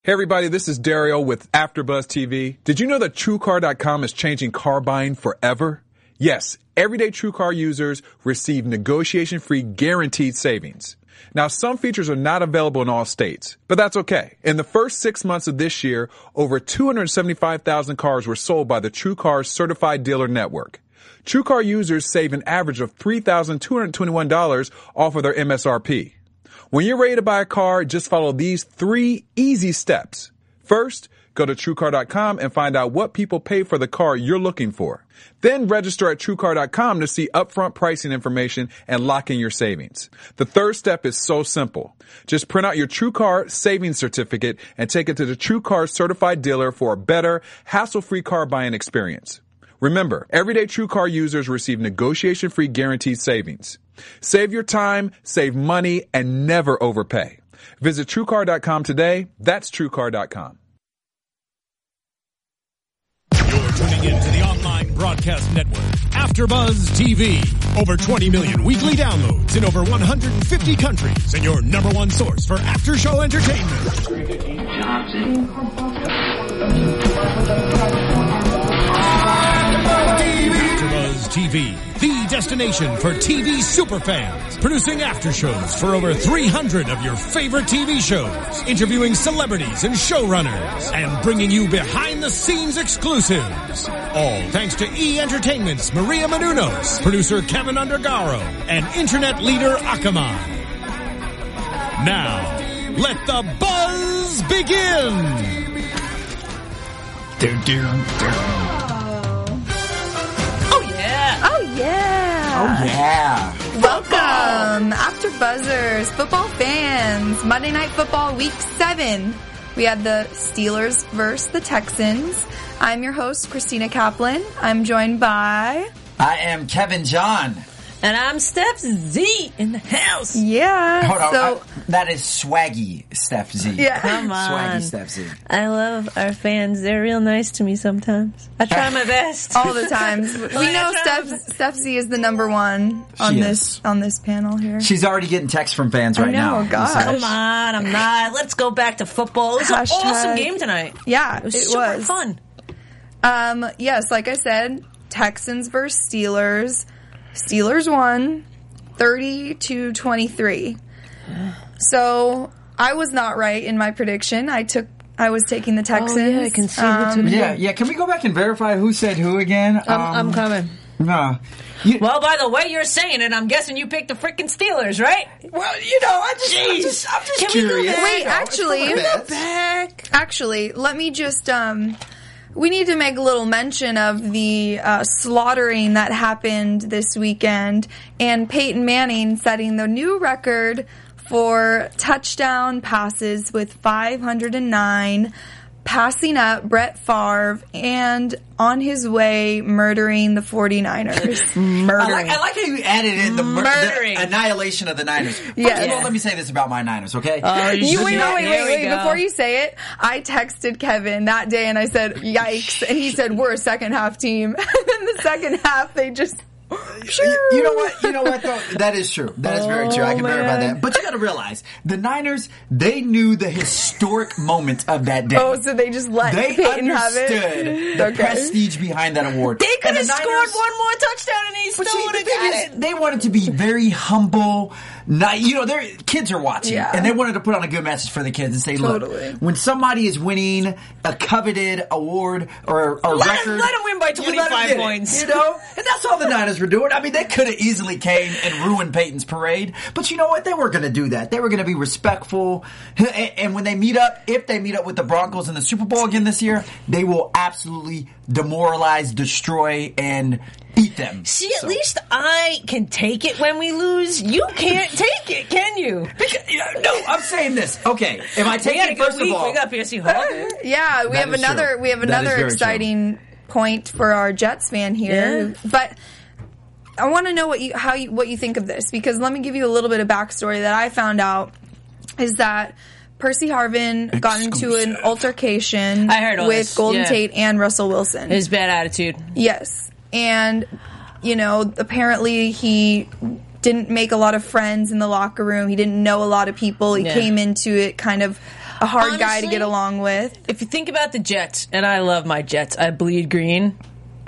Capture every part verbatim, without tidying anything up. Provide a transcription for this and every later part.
Hey everybody, this is Dario with AfterBuzz T V. Did you know that True Car dot com is changing car buying forever? Yes, everyday TrueCar users receive negotiation-free guaranteed savings. Now, some features are not available in all states, but that's okay. In the first six months of this year, over two hundred seventy-five thousand cars were sold by the TrueCar Certified Dealer Network. TrueCar users save an average of three thousand two hundred twenty-one dollars off of their M S R P. When you're ready to buy a car, just follow these three easy steps. First, go to True Car dot com and find out what people pay for the car you're looking for. Then register at True Car dot com to see upfront pricing information and lock in your savings. The third step is so simple. Just print out your TrueCar savings certificate and take it to the TrueCar certified dealer for a better, hassle-free car buying experience. Remember, everyday TrueCar users receive negotiation-free guaranteed savings. Save your time, save money, and never overpay. Visit True Car dot com today. That's True Car dot com. You're tuning in to the online broadcast network, AfterBuzz T V. Over twenty million weekly downloads in over one hundred fifty countries, and your number one source for after-show entertainment. AfterBuzz T V, the destination for T V superfans, producing aftershows for over three hundred of your favorite T V shows, interviewing celebrities and showrunners, and bringing you behind-the-scenes exclusives. All thanks to E! Entertainment's Maria Menounos, producer Kevin Undergaro, and internet leader Akamai. Now, let the buzz begin! Dun, dun, dun. Oh, yeah. Oh, yeah. Welcome, After Buzzers, football fans. Monday Night Football, Week seven. We had the Steelers versus the Texans. I'm your host, Christina Kaplan. I'm joined by... I am Kevin John. And I'm Steph Z in the house. Yeah. Hold on. So, I, that is swaggy Steph Z. Yeah. Come on. Swaggy Steph Z. I love our fans. They're real nice to me sometimes. I try my best. all the times. We know Steph, Steph Z is the number one on She this is. on this panel here. She's already getting texts from fans right I know, now. gosh. Come on, I'm not. Let's go back to football. It was Hashtag- an awesome game tonight. Yeah, It was it super was. fun. Um, yes, like I said, Texans versus Steelers. Steelers won thirty to twenty-three. So I was not right in my prediction. I took I was taking the Texans. Oh, yeah, I can see the Um, two. Yeah, yeah. Can we go back and verify who said who again? I'm, Um, I'm coming. No. You, Well, by the way you're saying it, I'm guessing you picked the freaking Steelers, right? well, you know, I just, I'm just, I'm just Can we go curious. back? Wait, You know, actually- it's Can we for the go bets. Actually, let me just um we need to make a little mention of the uh, slaughtering that happened this weekend and Peyton Manning setting the new record for touchdown passes with five hundred nine, passing up Brett Favre and on his way murdering the 49ers. I murdering. like, I like how you added in the, mur- Murdering. the annihilation of the Niners. First Yes. of all, let me say this about my Niners, okay? Oh, You wait, Yeah, wait, wait, there wait, we wait. go. Before you say it, I texted Kevin that day and I said, yikes. And he said, we're a second half team. And then the second half, they just... You know what? You know what? Though that is true. That is very true. I can verify man. that. But you got to realize the Niners. They knew the historic moment of that day. Oh, so they just let They Peyton have understood it? the Okay. prestige behind that award. They could And have the scored Niners- one more touchdown and he But still see, would the have thing got is, it. they wanted to be very humble. Not, you know, their kids are watching, Yeah. and they wanted to put on a good message for the kids and say, "Look, Totally. when somebody is winning a coveted award or a Let 'em- record, let 'em win by you let 'em twenty-five get it, points. you know." And that's all the Niners were doing. I mean, they could have easily came and ruined Peyton's parade, but you know what? They weren't going to do that. They were going to be respectful, and, and when they meet up, if they meet up with the Broncos in the Super Bowl again this year, they will absolutely demoralize, destroy, and eat them. See, at So- least I can take it when we lose. You can't take it, can you? Because, you know, no, I'm saying this. Okay, am I We taking had a it good first of week. all? We got P S C Hall. Yeah, we That have is another true. we have That is another very true. exciting point for our Jets fan here. Yeah. But I want to know what you how you what you think of this, because let me give you a little bit of backstory that I found out is that Percy Harvin got into an altercation I heard all with this, Golden yeah. Tate and Russell Wilson. His bad attitude. Yes. And, you know, apparently he didn't make a lot of friends in the locker room. He didn't know a lot of people. He Yeah. came into it kind of a hard Honestly, guy to get along with. If you think about the Jets, and I love my Jets, I bleed green.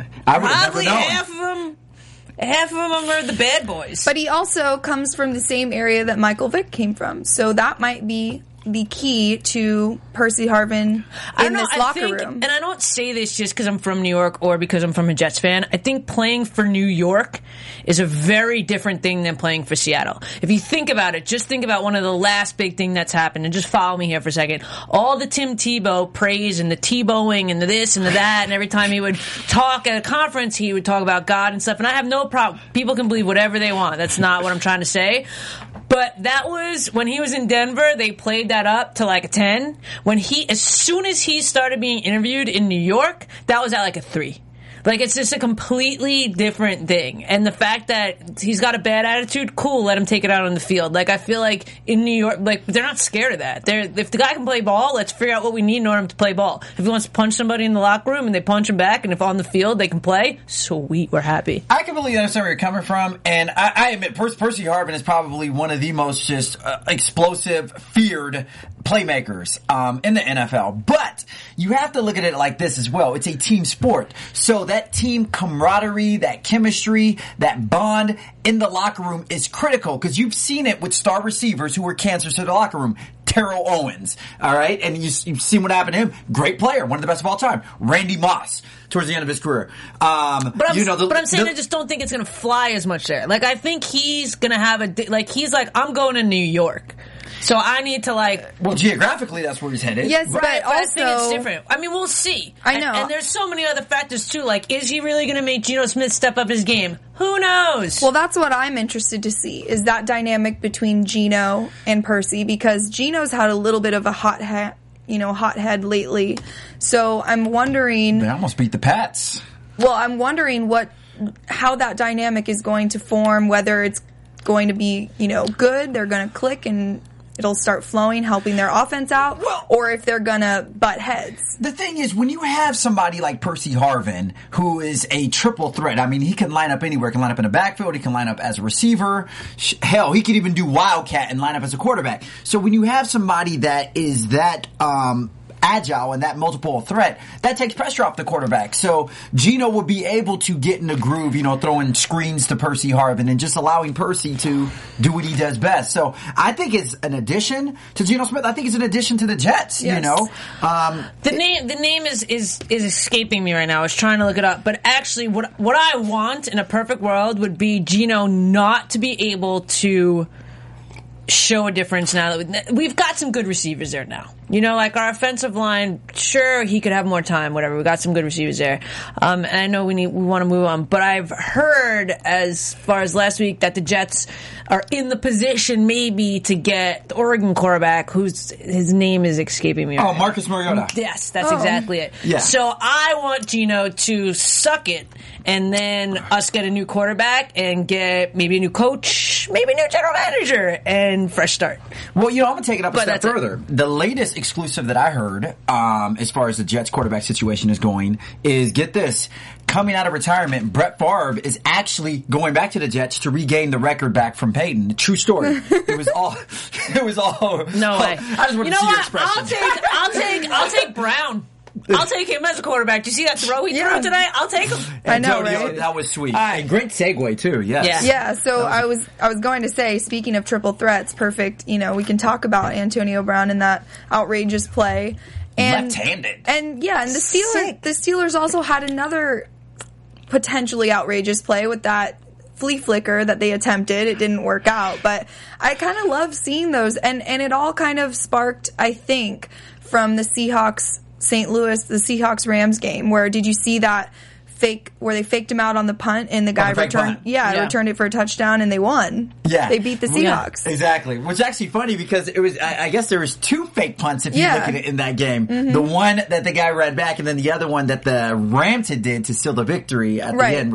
I would have never Probably known. half of them, half of them are the bad boys. But he also comes from the same area that Michael Vick came from, so that might be the key to Percy Harvin I in don't know, this I locker think, room. and I don't say this just because I'm from New York or because I'm from a Jets fan. I think playing for New York is a very different thing than playing for Seattle. If you think about it, just think about one of the last big thing that's happened, and just follow me here for a second. All the Tim Tebow praise and the Tebowing and the this and the that, and every time he would talk at a conference, he would talk about God and stuff, and I have no problem. People can believe whatever they want. That's not what I'm trying to say. But that was, when he was in Denver, they played that up to like a ten. When he, as soon as he started being interviewed in New York, that was at like a three. Like, it's just a completely different thing. And the fact that he's got a bad attitude, cool, let him take it out on the field. Like, I feel like in New York, like, they're not scared of that. They're, if the guy can play ball, let's figure out what we need in order to play ball. If he wants to punch somebody in the locker room and they punch him back, and if on the field they can play, sweet, we're happy. I completely understand where you're coming from, and I, I admit Per- Percy Harvin is probably one of the most just uh, explosive, feared playmakers um, in the N F L. But you have to look at it like this as well. It's a team sport. So that team camaraderie, that chemistry, that bond in the locker room is critical, because you've seen it with star receivers who were cancers to the locker room. Terrell Owens, all right? And you, you've seen what happened to him. Great player, one of the best of all time. Randy Moss, towards the end of his career. Um, But I'm, you know, the, but I'm saying the, I just don't think it's going to fly as much there. Like, I think he's going to have a, di- like, he's like, I'm going to New York. So I need to, like... Well, geographically, that's where he's headed. Yes, Right, but but I also think it's different. I mean, we'll see. I know. And, and there's so many other factors, too. Like, is he really going to make Geno Smith step up his game? Who knows? Well, that's what I'm interested to see, is that dynamic between Geno and Percy, because Geno's had a little bit of a hot head, you know, hot head lately. So I'm wondering. They almost beat the Pats. Well, I'm wondering what, how that dynamic is going to form. Whether it's going to be, you know, good, they're going to click and it'll start flowing, helping their offense out, Well, or if they're gonna butt heads. The thing is, when you have somebody like Percy Harvin, who is a triple threat, I mean, he can line up anywhere. He can line up in the backfield. He can line up as a receiver. Hell, he could even do wildcat and line up as a quarterback. So when you have somebody that is that um, agile and that multiple threat, that takes pressure off the quarterback. So Geno would be able to get in the groove, you know, throwing screens to Percy Harvin and just allowing Percy to do what he does best. So I think it's an addition to Geno Smith. I think it's an addition to the Jets, Yes. you know. Um, The name, the name is, is is escaping me right now. I was trying to look it up, but actually, what what I want in a perfect world would be Geno not to be able to show a difference now that we, we've got some good receivers there now. You know, like our offensive line, sure, he could have more time, whatever. We got some good receivers there. Um, and I know we need, we want to move on, but I've heard as far as last week that the Jets are in the position maybe to get the Oregon quarterback, whose his name is escaping me. oh, right now. Marcus Mariota. Yes, that's Oh. exactly it. Yeah. So I want Geno to suck it, and then us get a new quarterback and get maybe a new coach, maybe a new general manager, and fresh start. Well, you know, I'm going to take it up a But step that's it. further. The latest exclusive that I heard, um, as far as the Jets quarterback situation is going, is, get this, coming out of retirement, Brett Favre is actually going back to the Jets to regain the record back from Peyton. True story. It was all, it was all. No way. I just wanted You to know see your what? expression. I'll take, I'll take, I'll take Brown. I'll take him as a quarterback. Do you see that throw he Yeah. threw today? I'll take him. I know, Antonio, right? that was sweet. All right. And great segue too. Yes. Yeah. Yeah, so I was I was going to say, speaking of triple threats, perfect. You know, we can talk about Antonio Brown and that outrageous play. And, Left-handed. And yeah, and the Steelers Sick. the Steelers also had another potentially outrageous play with that flea flicker that they attempted. It didn't work out, but I kind of love seeing those, and and it all kind of sparked, I think, from the Seahawks Saint Louis, the Seahawks Rams game, where did you see that fake where they faked him out on the punt and the guy the fake returned punt. yeah, Yeah. returned it for a touchdown and they won. Yeah. They beat the Yeah, Seahawks. exactly. Which is actually funny because it was, I, I guess there was two fake punts if you Yeah. look at it in that game. The one that the guy read back and then the other one that the Rams had did to seal the victory at Right. the end where the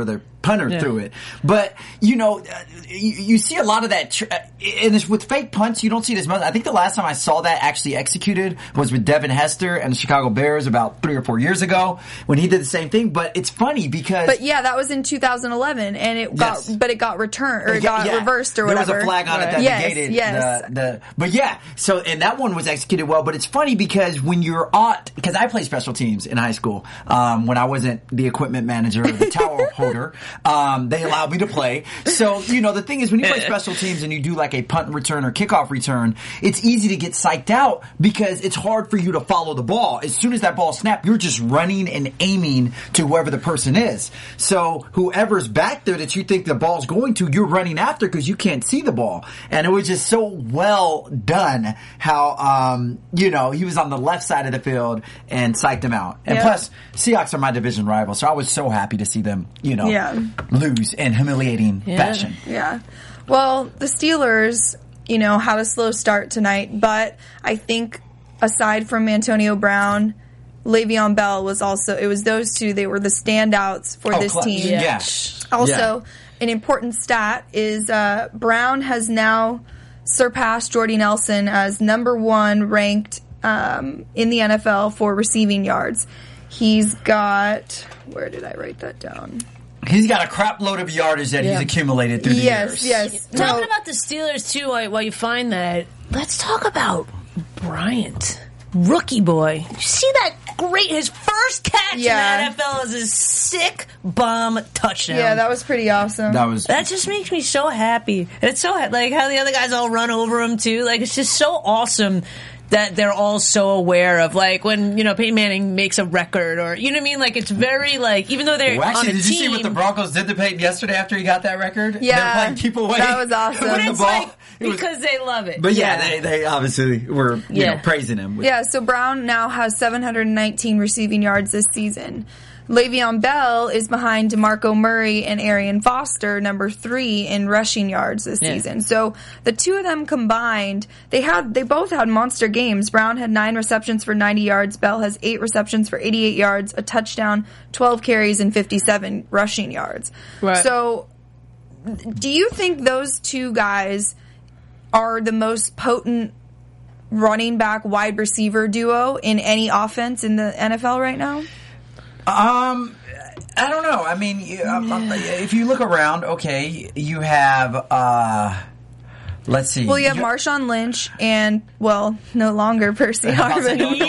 punter Yeah. threw it. But, you know, uh, you, you see a lot of that. Tr- and it's, with fake punts, you don't see it as much. I think the last time I saw that actually executed was with Devin Hester and the Chicago Bears about three or four years ago when he did the same thing. But it's funny because... But yeah, that was in two thousand eleven, and it got, Yes. but it got returned, or it Yeah, got yeah. reversed or there whatever. There was a flag on it Right. that Yes, negated yes. the, the... But yeah, so, and that one was executed well, but it's funny because when you're on... Because I played special teams in high school um, when I wasn't the equipment manager or the towel holder. Um, they allowed me to play. So, you know, the thing is when you play special teams and you do like a punt return or kickoff return, it's easy to get psyched out because it's hard for you to follow the ball. As soon as that ball snaps, you're just running and aiming to whoever the person is. So whoever's back there that you think the ball's going to, you're running after because you can't see the ball. And it was just so well done how, um, you know, he was on the left side of the field and psyched him out. And Yep. plus, Seahawks are my division rival, so I was so happy to see them, you know, Yeah. lose in humiliating Yeah. fashion. Yeah. Well, the Steelers, you know, had a slow start tonight, but I think aside from Antonio Brown, Le'Veon Bell was also, it was those two, they were the standouts for Oh, this clutch. team. Yeah. Also, an important stat is uh, Brown has now surpassed Jordy Nelson as number one ranked um, in the N F L for receiving yards. He's got, where did I write that down? He's got a crap load of yardage that Yeah. he's accumulated through the Yes, years. yes. Talking No. about the Steelers too, while, while you find that, let's talk about Bryant, rookie boy. You see that great? His first catch Yeah. in the N F L is a sick bomb touchdown. Yeah, that was pretty awesome. That was That just makes me so happy. And it's so like how the other guys all run over him too. Like it's just so awesome that they're all so aware of, like when you know Peyton Manning makes a record, or you know what I mean. Like it's very like even though they're Well, actually, on a did team, you see what the Broncos did to Peyton yesterday after he got that record? Yeah, They're playing keep away. that was awesome. but with the it's ball. like It was- because they love it. but yeah, They, they obviously were you Yeah. know praising him. with- Yeah, so Brown now has seven hundred nineteen receiving yards this season. Le'Veon Bell is behind DeMarco Murray and Arian Foster, number three in rushing yards this Yeah. season. So the two of them combined, they had they both had monster games. Brown had nine receptions for ninety yards. Bell has eight receptions for eighty-eight yards, a touchdown, twelve carries, and fifty-seven rushing yards. Right. So do you think those two guys are the most potent running back wide receiver duo in any offense in the N F L right now? Um, I don't know. I mean, you- um, um, if you look around, okay, you have uh, let's see. Well, you have You- Marshawn Lynch and, well, no longer Percy I was Harvin. about to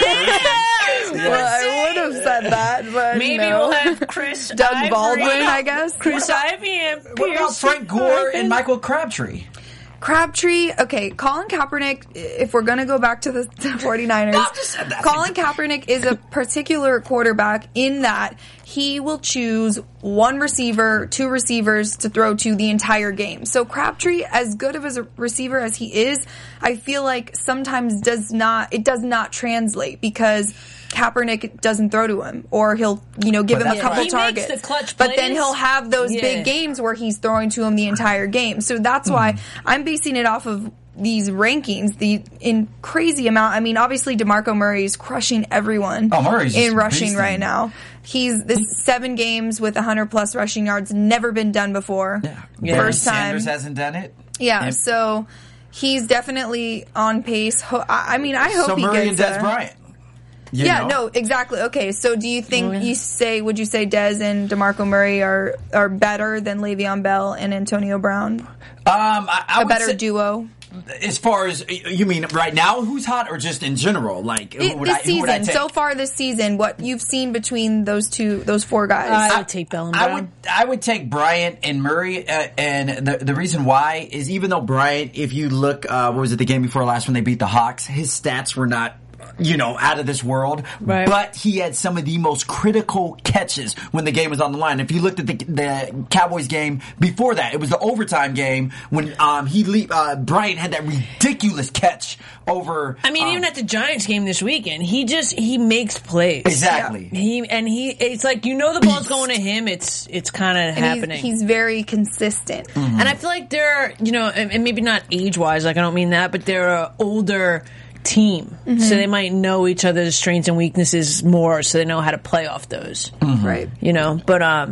say, Well, I would have said that, but Maybe no. we'll have Chris Doug Ivory. Baldwin, I guess. Chris Ivy and What about Pierce Frank Gore Harvin? and Michael Crabtree? Crabtree, okay, Colin Kaepernick, if we're going to go back to the, the 49ers, No, I just said that. Colin Kaepernick is a particular quarterback in that he will choose one receiver, two receivers to throw to the entire game. So Crabtree, as good of a receiver as he is, I feel like sometimes does not, it does not translate because Kaepernick doesn't throw to him, or he'll, you know, give But him a that's couple right. He targets. makes the clutch but then plays. he'll have those Yeah. big games where he's throwing to him the entire game. So that's why I'm basing it off of these rankings, the in crazy amount. I mean, obviously DeMarco Murray is crushing everyone Oh, Murray's just in rushing beasting. right now. He's this seven games with one hundred plus rushing yards, never been done before. Yeah. First Bernie time. Sanders hasn't done it. Yeah, Yep. so he's definitely on pace. Ho- I I mean, I hope So he Murray and gets Des a- Bryant. You yeah, know? no, exactly. Okay, so do you think Oh, yeah. you say would you say Dez and DeMarco Murray are are better than Le'Veon Bell and Antonio Brown? Um, I, I A would better say, duo as far as you mean right now, who's hot, or just in general? Like who It- would this I, who would I season. take? So far this season, what you've seen between those two, those four guys. I would take Bell and I Brown. would I would take Bryant and Murray, uh, and the the reason why is even though Bryant, if you look, uh, what was it the game before last when they beat the Hawks, his stats were not, you know, out of this world. Right. But he had some of the most critical catches when the game was on the line. If you looked at the the Cowboys game before that, it was the overtime game when um he le- uh, Bryant had that ridiculous catch over. I mean, um, even at the Giants game this weekend, he just he makes plays. exactly. He and he, it's like you know the ball's Beast. going to him. It's it's kind of and happening. he's, he's very consistent. Mm-hmm. And I feel like they're, you know, and, and maybe not age wise, like I don't mean that, but they're an older team. Mm-hmm. So they might know each other's strengths and weaknesses more, so they know how to play off those. Mm-hmm. Right. You know, but, um,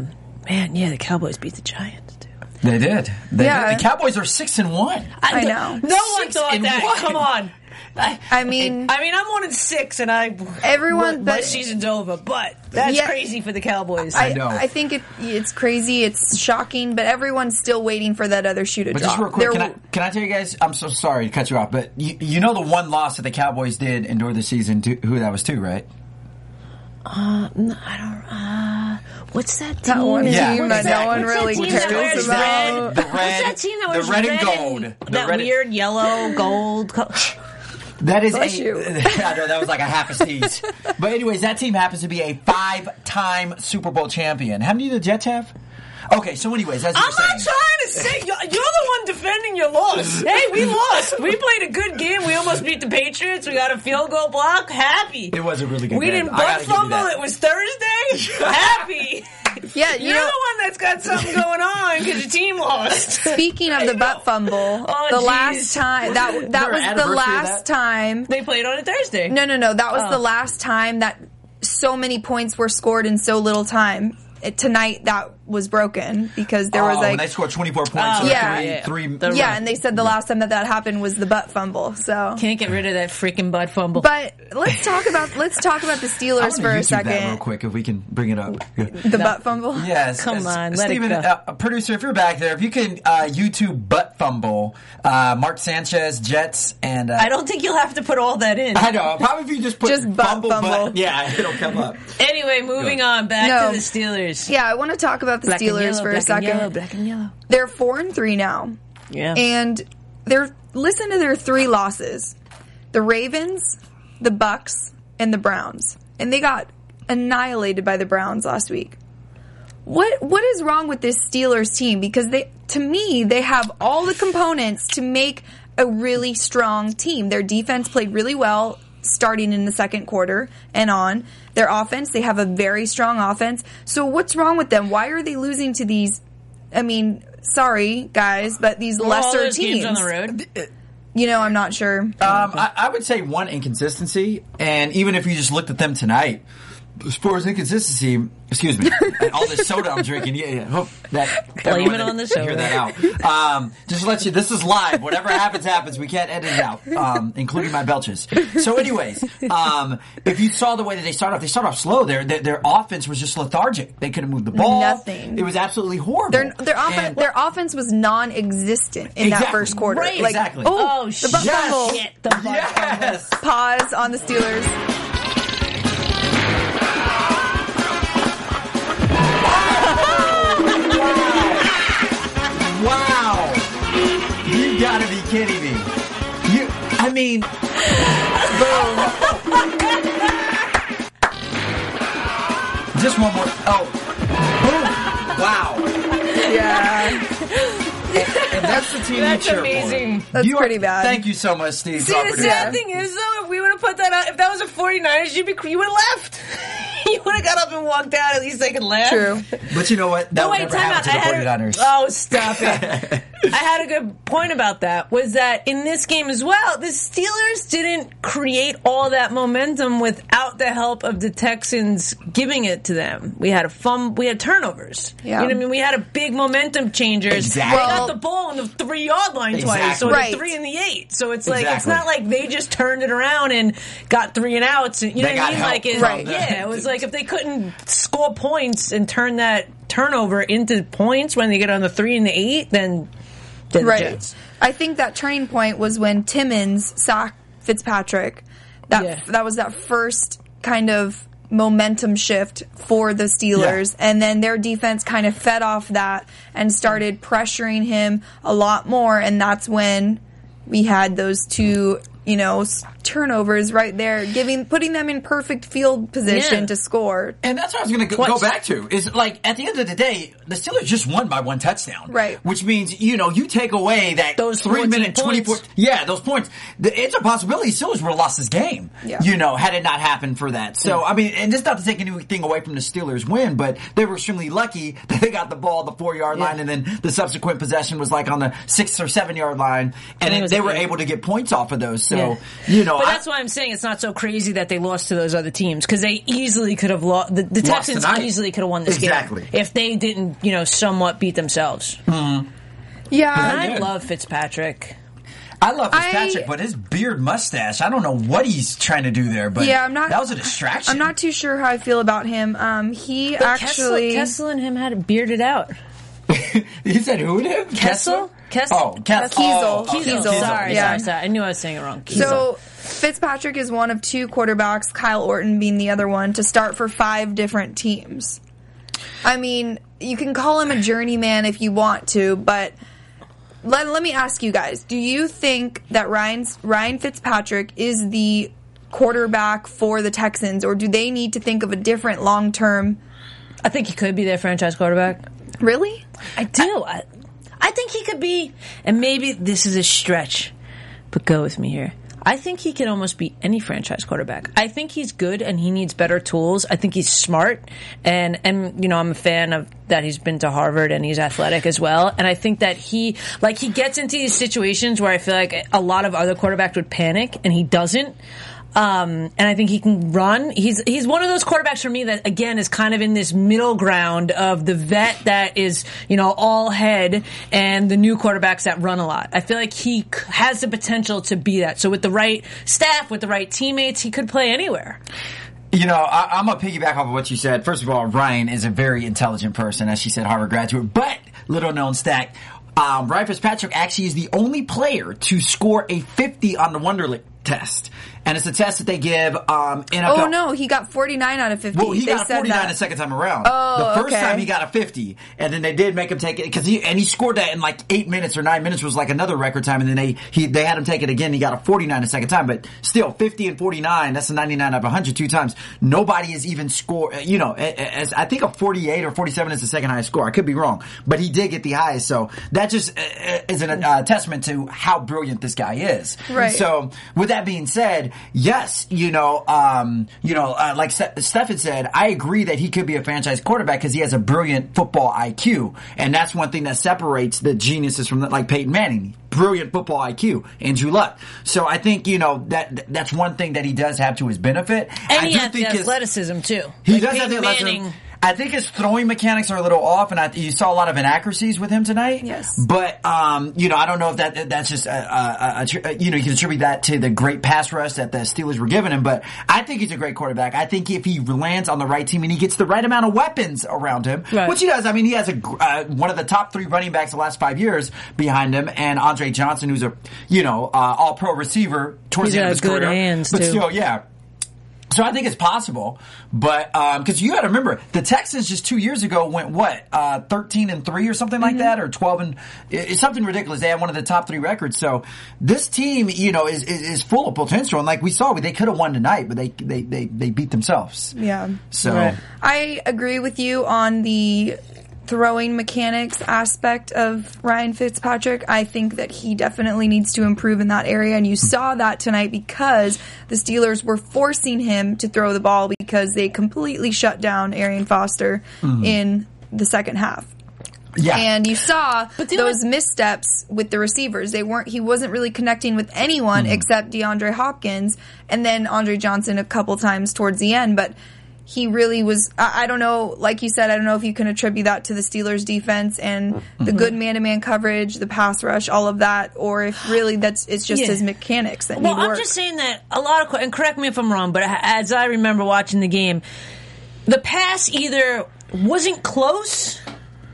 man, yeah, the Cowboys beat the Giants, too. They did. They Yeah. did. The Cowboys are six and one. I know. No one Six thought and that. one. Come on. I, I mean, I mean, I'm one in six, and I Everyone my that- season's over. But that's Yeah. crazy for the Cowboys. I, know. I think it, it's crazy. It's shocking, but everyone's still waiting for that other shoe to But drop. just real quick, There- can I, can I tell you guys, I'm so sorry to cut you off, but you, you know the one loss that the Cowboys did endure the season, to, who that was to, right? uh, no, I don't. Uh, what's that team? That one Yeah, team that exactly. no one What's that really team cares that wears about. red? The What's red- that team that the wears red and red gold. The that red and- weird yellow, gold. Co- That is Bless a, you. I know, that was like a half a sneeze. But anyways, that team happens to be a five-time Super Bowl champion. How many do the Jets have? Okay, so anyways, as you I'm were saying. not trying to say you're, you're the one defending your loss. Hey, we lost. We played a good game. We almost beat the Patriots. We got a field goal block. Happy. It was a really good we game. didn't I butt gotta give you fumble. that. It was Thursday. Happy. Yeah, you You're know, the one that's got something going on because your team lost. speaking of the butt fumble, Oh, the geez. last time that there that an was the anniversary of last that? time. They played on a Thursday. No, no, no. That was Oh. the last time that so many points were scored in so little time. It, tonight that was broken because there was Oh, like and they scored twenty-four points. Oh, so yeah. three, yeah. three, The- yeah, and they said the last time that that happened was the butt fumble. So, Can't get rid of that freaking butt fumble. but let's talk about let's talk about the I Steelers wanna for a YouTube that real second. quick if we can bring it up. The butt fumble. Yes. Come yes. on, let it Steven, go. Uh, producer, if you're back there, if you can uh, YouTube butt fumble, uh, Mark Sanchez, Jets, and uh, I don't think you'll have to put all that in. I know. Probably if you just put Just butt fumble, fumble. butt, yeah, it'll come up. Anyway, moving Go. on. Back No. to the Steelers. Yeah, I want to talk about the Black and Steelers yellow, for black a and second. yellow, black and yellow. They're four and three now, Yeah. and they're listen to their three losses: the Ravens, the Bucks, and the Browns, and they got annihilated by the Browns last week. What what is wrong with this Steelers team? Because they, to me, they have all the components to make a really strong team. Their defense played really well starting in the second quarter and on. Their offense, they have a very strong offense. So what's wrong with them? Why are they losing to these, I mean, sorry guys, but these Were all lesser those teams? games on the road. You know, I'm not sure. Um, I, I would say one inconsistency, and even if you just looked at them tonight, as far as inconsistency, excuse me, and all this soda I'm drinking, yeah, yeah, hope that Blame everyone it on the can hear soda. that out. Um, just to let you, this is live. Whatever happens, happens. We can't edit it out, um, including my belches. So, anyways, um, if you saw the way that they started off, they started off slow. Their their, their offense was just lethargic. They couldn't move the ball. Nothing. It was absolutely horrible. Their their, offen- And- their offense was non-existent in that Exactly. first quarter. Right, like, exactly. Oh, Oh, the butt yes. fumble. Shit, the butt Yes. Pause on the Steelers. Wow! You gotta be kidding me. You, I mean, boom. Just one more. Oh, boom! Wow! Yeah. And that's the team That's you cheer amazing. for. That's You are- pretty bad. Thank you so much, Steve. See, Crawford. the sad thing is, though, if we would have put that out, if that was a 49ers, you'd be, you would have left. You would have got up and walked out. At least they could laugh. True. But you know what? That No, would wait, never time happen out. to I the had forty-niners. A, oh, stop it. I had a good point about that, was that in this game as well, the Steelers didn't create all that momentum without the help of the Texans giving it to them. We had a fum, we had turnovers. Yeah. You know what I mean? We had a big momentum changers. Exactly. They Well- got the ball on the three yard line twice, Exactly. or Right. the three and the eight. So it's like, it's Exactly. not like they just turned it around and got three and outs. And, you know They what I got mean? help Like, it, from Right. the- yeah, it was like if they couldn't score points and turn that turnover into points when they get on the three and the eight, then they're the Right. Jets. I think that turning point was when Timmons sacked Fitzpatrick. That Yeah. that was that first kind of momentum shift for the Steelers, and then their defense kind of fed off that and started pressuring him a lot more, and that's when we had those two, you know, s- turnovers right there, giving putting them in perfect field position Yeah. to score. And that's what I was going to go, What? go back to. Is like at the end of the day, the Steelers just won by one touchdown, Right. Which means you know you take away that Those three fourteen minute twenty four. points. Yeah, those points. The- It's a possibility Steelers would have lost this game. Yeah. You know, had it not happened for that. So I mean, and just not to take anything away from the Steelers' win, but they were extremely lucky that they got the ball at the four yard line, and then the subsequent possession was like on the six or seven yard line, and think it it, was they like were eight. able to get points off of those. So, Yeah. you know. But I, that's why I'm saying it's not so crazy that they lost to those other teams, because they easily could have lost. The, the Lost Texans tonight. easily could have won this Exactly. game if they didn't, you know, somewhat beat themselves. Mm-hmm. Yeah. And I did. love Fitzpatrick. I love Fitzpatrick, I- but his beard mustache, I don't know what he's trying to do there, but Yeah, I'm not- that was a distraction. I'm not too sure how I feel about him. Um, he But actually. Kessel, Kessel and him had it bearded out. You said who it is? Kessel? Kessel? Oh, Kessel. Kiesel. Oh, okay. Kiesel. Sorry, Yeah. sorry, sorry. I knew I was saying it wrong. Kiesel. So Fitzpatrick is one of two quarterbacks, Kyle Orton being the other one, to start for five different teams. I mean, you can call him a journeyman if you want to, but let, let me ask you guys, do you think that Ryan's, Ryan Fitzpatrick is the quarterback for the Texans, or do they need to think of a different long-term... I think he could be their franchise quarterback. Really? I do. I, I think he could be, and maybe this is a stretch, but go with me here. I think he could almost be any franchise quarterback. I think he's good and he needs better tools. I think he's smart, and and you know, I'm a fan of that he's been to Harvard and he's athletic as well. And I think that he like he gets into these situations where I feel like a lot of other quarterbacks would panic, and he doesn't. Um, and I think he can run. He's he's one of those quarterbacks for me that, again, is kind of in this middle ground of the vet that is, you know, all head and the new quarterbacks that run a lot. I feel like he c- has the potential to be that. So with the right staff, with the right teammates, he could play anywhere. You know, I, I'm going to piggyback off of what you said. First of all, Ryan is a very intelligent person, as she said, Harvard graduate. But, little known stat, um, Ryan Fitzpatrick actually is the only player to score a fifty on the Wonderlic test. And it's a test that they give um, N F L. Oh, no, he got forty-nine out of fifty. Well, he They got a said forty-nine that. the second time around. Oh, the first okay. time he got a fifty, and then they did make him take it because he and he scored that in like eight minutes or nine minutes was like another record time, and then they he they had him take it again. He got a forty-nine the second time, but still fifty and forty-nine. That's a ninety-nine out of one hundred two times. Nobody has even scored. You know, as I think a forty-eight or forty-seven is the second highest score. I could be wrong, but he did get the highest. So that just uh, is a uh, testament to how brilliant this guy is. Right. So with that being said, yes. You know, um, you know, uh, like Ste- Stephen said, I agree that he could be a franchise quarterback because he has a brilliant football I Q, and that's one thing that separates the geniuses from the, like Peyton Manning. Brilliant football I Q, Andrew Luck. So I think you know that that's one thing that he does have to his benefit. And I he do has the think his- athleticism, too. He Like does have the Peyton athleticism. Manning. I think his throwing mechanics are a little off, and I, you saw a lot of inaccuracies with him tonight. Yes. But, um, you know, I don't know if that that's just, a, a, a, a, you know, you can attribute that to the great pass rush that the Steelers were giving him, but I think he's a great quarterback. I think if he lands on the right team and he gets the right amount of weapons around him, Right. which he does, I mean, he has a, uh, one of the top three running backs the last five years behind him, and Andre Johnson, who's a, you know, uh, all-pro receiver towards He's the end got of his good career. hands, but too. still, yeah. So I think it's possible, but um 'cause you got to remember the Texans just two years ago went what uh thirteen and three or something like that, or twelve and it's something ridiculous. They had one of the top three records. So this team, you know, is is, is full of potential, and like we saw, they could have won tonight, but they they they they beat themselves. Yeah. So Right. I agree with you on the throwing mechanics aspect of Ryan Fitzpatrick. I think that he definitely needs to improve in that area, and you saw that tonight because the Steelers were forcing him to throw the ball because they completely shut down Arian Foster in the second half. yeah, And you saw But the those only- missteps with the receivers. They weren't. He wasn't really connecting with anyone except DeAndre Hopkins, and then Andre Johnson a couple times towards the end. But he really was. I, I don't know. Like you said, I don't know if you can attribute that to the Steelers' defense and the good man-to-man coverage, the pass rush, all of that, or if really that's it's just Yeah. his mechanics that Well, need I'm work. just saying that a lot of, and correct me if I'm wrong, but as I remember watching the game, the pass either wasn't close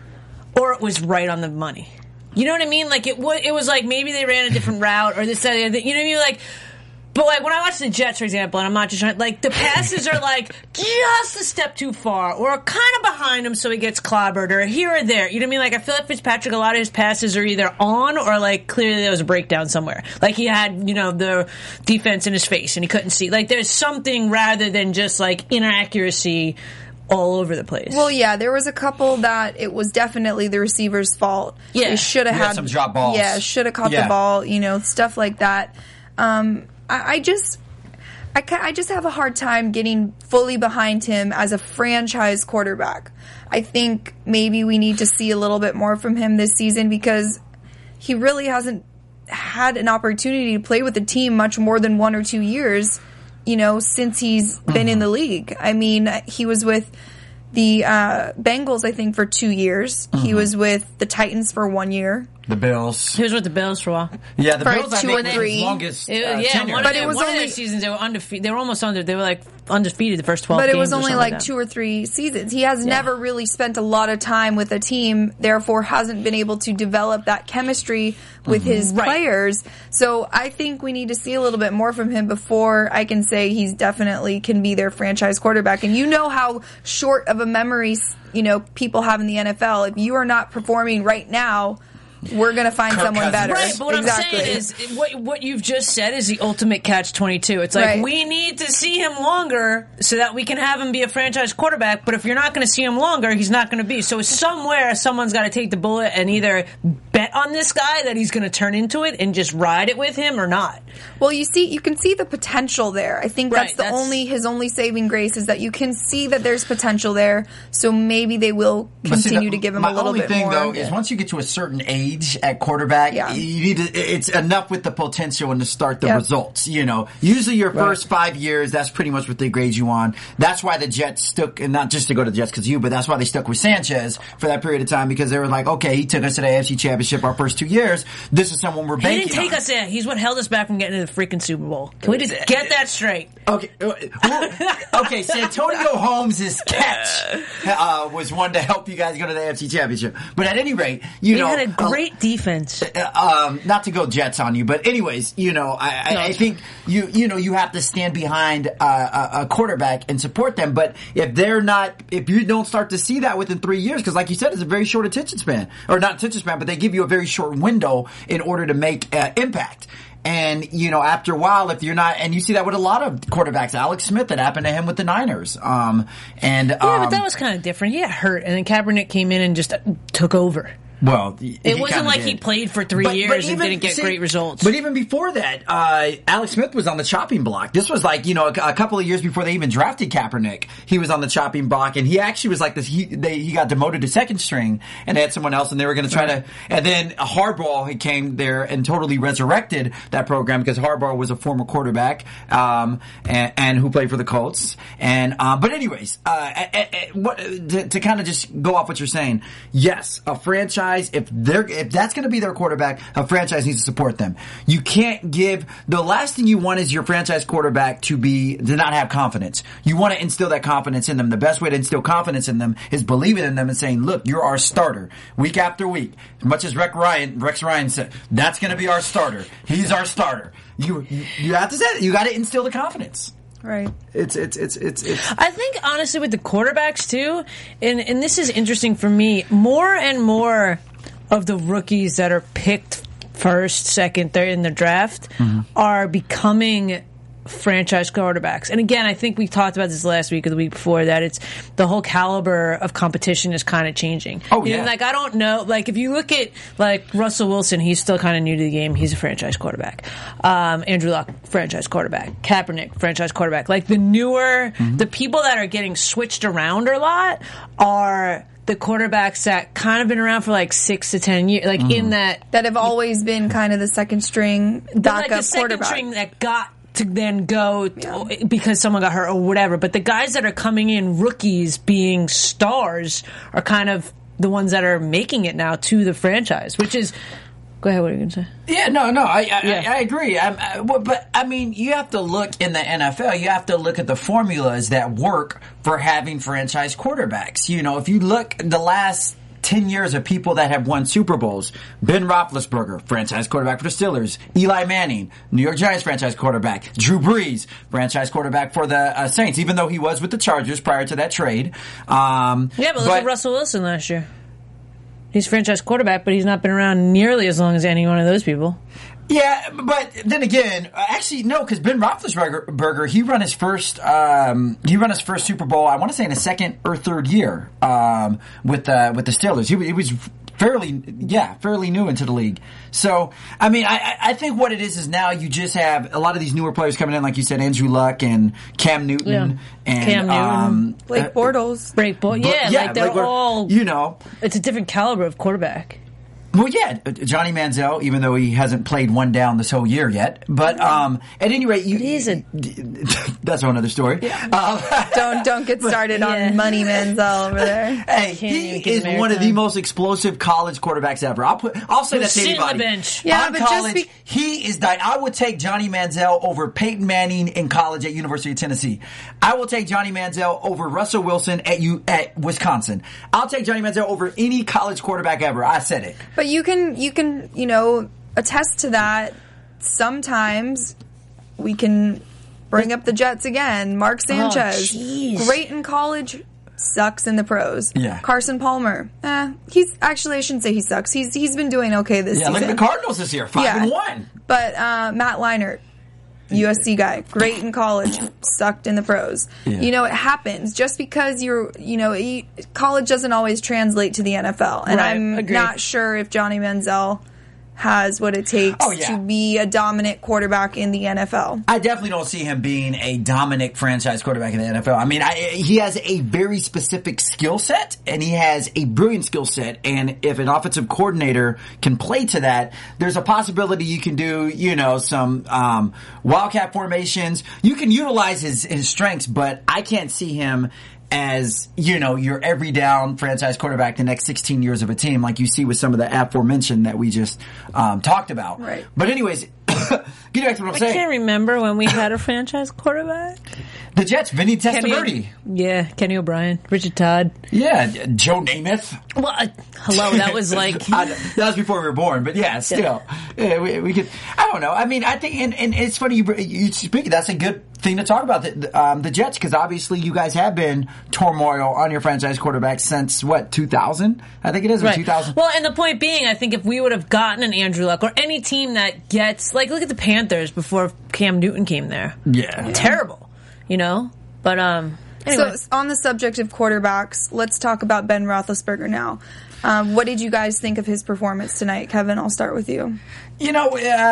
or it was right on the money. You know what I mean? Like it was, it was like maybe they ran a different route or this, that, the other. You know what I mean? Like, but like when I watch the Jets, for example, and I'm not just trying, like the passes are like just a step too far or kind of behind him so he gets clobbered or here or there. You know what I mean? Like I feel like Fitzpatrick, a lot of his passes are either on or like clearly there was a breakdown somewhere. Like he had, you know, the defense in his face and he couldn't see. Like there's something rather than just like inaccuracy all over the place. Well, yeah, there was a couple that it was definitely the receiver's fault. Yeah. They should have We had had some drop balls. Yeah, should have caught Yeah. the ball. You know, stuff like that. Um, I, I just, I, ca- I just have a hard time getting fully behind him as a franchise quarterback. I think maybe we need to see a little bit more from him this season because he really hasn't had an opportunity to play with the team much more than one or two years, you know, since he's been mm-hmm. in the league. I mean, he was with the uh, Bengals, I think, for two years. Mm-hmm. He was with the Titans for one year. The Bills. He was with the Bills for a while. Yeah, the for Bills, I two think, or was three. his longest uh, it, yeah, tenure. One but of, it was one only, of their seasons, they were undefeated. They were almost under, they were like undefeated the first twelve But games it was only like, like two or three seasons. He has yeah. never really spent a lot of time with a team, therefore hasn't been able to develop that chemistry with mm-hmm. his right. players. So I think we need to see a little bit more from him before I can say he's definitely can be their franchise quarterback. And you know how short of a memory, you know, people have in the N F L. If you are not performing right now, we're going to find Kirk someone Cousins. better. Right, but what exactly. I'm saying is, what what you've just said is the ultimate catch twenty-two. It's like, right. we need to see him longer so that we can have him be a franchise quarterback, but if you're not going to see him longer, he's not going to be. So somewhere, someone's got to take the bullet and either bet on this guy that he's going to turn into it and just ride it with him or not. Well, you see, you can see the potential there. I think Right, that's the that's- only, his only saving grace is that you can see that there's potential there, so maybe they will But see, continue the- to give him my a little only bit thing, more. though, is once you get to a certain age at quarterback, Yeah. you need to, it's enough with the potential and to start the Yep. results. You know, usually your first five years, that's pretty much what they grade you on. That's why the Jets stuck, and not just to go to the Jets because you, but that's why they stuck with Sanchez for that period of time because they were like, okay, he took us to the A F C Championship our first two years. This is someone we're He banking didn't take on. us there. He's what held us back from getting to the freaking Super Bowl. Can we just get that straight? Okay, uh, well, okay. Santonio Holmes' catch uh, was one to help you guys go to the A F C Championship. But at any rate, you We know, had a great defense. Uh, um, not to go Jets on you, but anyways, you know, I, I, No, I it's think you you know you have to stand behind uh, a, a quarterback and support them. But if they're not, if you don't start to see that within three years, because like you said, it's a very short attention span, or not attention span, but they give you a very short window in order to make uh, impact. And, you know, after a while, if you're not, and you see that with a lot of quarterbacks, Alex Smith, that happened to him with the Niners. Um, and, um, Yeah, but that was kind of different. He got hurt, and then Kaepernick came in and just took over. Well, he, It he wasn't kinda like did. he played for three But- years but and even- didn't get see, great results. But even before that, uh, Alex Smith was on the chopping block. This was like, you know, a, a couple of years before they even drafted Kaepernick. He was on the chopping block, and he actually was like this. He they, he got demoted to second string, and they had someone else, and they were going to try to. And then Harbaugh, he came there and totally resurrected that program because Harbaugh was a former quarterback um, and, and who played for the Colts. And uh, but anyways, uh, a- a- a- what, to, to kind of just go off what you're saying, yes, a franchise, if they're if that's going to be their quarterback, a franchise needs to support them. You can't give the last thing you want is your franchise quarterback to be to not have confidence. You want to instill that confidence in them. The best way to instill confidence in them is believing in them and saying, "Look, you're our starter week after week." As much as Rex Ryan, Rex Ryan said, "That's going to be our starter. He's our starter." You you have to say it. You got to instill the confidence. Right. It's it's it's it's it's. I think honestly with the quarterbacks too, and and this is interesting for me, more and more of the rookies that are picked first, second, third in the draft mm-hmm. are becoming franchise quarterbacks. And again, I think we talked about this last week or the week before that it's the whole caliber of competition is kind of changing. Oh, you yeah. know, like I don't know, like if you look at like Russell Wilson, he's still kind of new to the game. He's a franchise quarterback. Um, Andrew Luck, franchise quarterback. Kaepernick, franchise quarterback. Like the newer, mm-hmm. the people that are getting switched around a lot are the quarterbacks that kind of been around for like six to ten years, like mm. in that that have always been kind of the second string backup like the second quarterback. string that got to then go Yeah. to, because someone got hurt or whatever. But the guys that are coming in, rookies being stars, are kind of the ones that are making it now to the franchise, which is. Go ahead. What are you going to say? Yeah, no, no, I I, Yeah. I, I agree. I, I, well, but I mean, you have to look in the N F L. You have to look at the formulas that work for having franchise quarterbacks. You know, if you look the last ten years of people that have won Super Bowls, Ben Roethlisberger, franchise quarterback for the Steelers. Eli Manning, New York Giants franchise quarterback. Drew Brees, franchise quarterback for the uh, Saints, even though he was with the Chargers prior to that trade. Um, Yeah, but look at Russell Wilson last year. He's franchise quarterback, but he's not been around nearly as long as any one of those people. Yeah, but then again, actually no, because Ben Roethlisberger, he run his first, um, he run his first Super Bowl. I want to say in his second or third year um, with uh, with the Steelers. He, he was fairly, yeah, fairly new into the league. So, I mean, I, I think what it is is now you just have a lot of these newer players coming in, like you said, Andrew Luck and Cam Newton Yeah. and Cam Newton. Um, Blake uh, Bortles. Break ball. Yeah, yeah, like they're like what- all. you know. It's a different caliber of quarterback. Well, yeah, Johnny Manziel, even though he hasn't played one down this whole year yet. But um, at any rate, you, He's a- that's a whole other story. Yeah. Um, Don't don't get started Yeah. on Money Manziel over there. Hey, Can't he even give is him one of the airtime. most explosive college quarterbacks ever. I'll put, I'll say He'll that to sit on anybody. the bench. Yeah, On but just college, be- he is. Di- I would take Johnny Manziel over Peyton Manning in college at University of Tennessee. I will take Johnny Manziel over Russell Wilson at U at Wisconsin. I'll take Johnny Manziel over any college quarterback ever. I said it. But you can you can you know attest to that. Sometimes we can bring up the Jets again. Mark Sanchez, jeez. great in college, sucks in the pros. Yeah. Carson Palmer, eh, he's actually I shouldn't say he sucks. He's he's been doing okay this Yeah, season. look at the Cardinals this year, five Yeah. and one. But uh, Matt Leinart, U S C guy, great in college, sucked in the pros. Yeah. You know, it happens. Just because you're, you know, you, college doesn't always translate to the N F L. And Right, I'm agreed. not sure if Johnny Manziel has what it takes Oh, yeah. to be a dominant quarterback in the N F L. I definitely don't see him being a dominant franchise quarterback in the N F L. I mean, I, he has a very specific skill set, and he has a brilliant skill set. And if an offensive coordinator can play to that, there's a possibility you can do, you know, some um, wildcat formations. You can utilize his, his strengths, but I can't see him as, you know, your every down franchise quarterback the next sixteen years of a team, like you see with some of the aforementioned that we just um, talked about. Right. But anyways, get back to what I'm I saying. can't remember when we had a franchise quarterback. The Jets, Vinny Kenny- Testaverde. Yeah, Kenny O'Brien, Richard Todd. Yeah, Joe Namath. Well, uh, hello, that was like I, that was before we were born, but yeah, still, yeah, we, we could. I don't know. I mean, I think, and, and it's funny you, you speak. That's a good thing to talk about the, the, um, the Jets, because obviously you guys have been turmoil on your franchise quarterback since what two thousand? I think it is or two thousand. Well, and the point being, I think if we would have gotten an Andrew Luck or any team that gets, like, look at the Panthers before Cam Newton came there. Yeah. Terrible, you know? But, um, anyway. So, on the subject of quarterbacks, let's talk about Ben Roethlisberger now. Um, what did you guys think of his performance tonight? Kevin, I'll start with you. You know,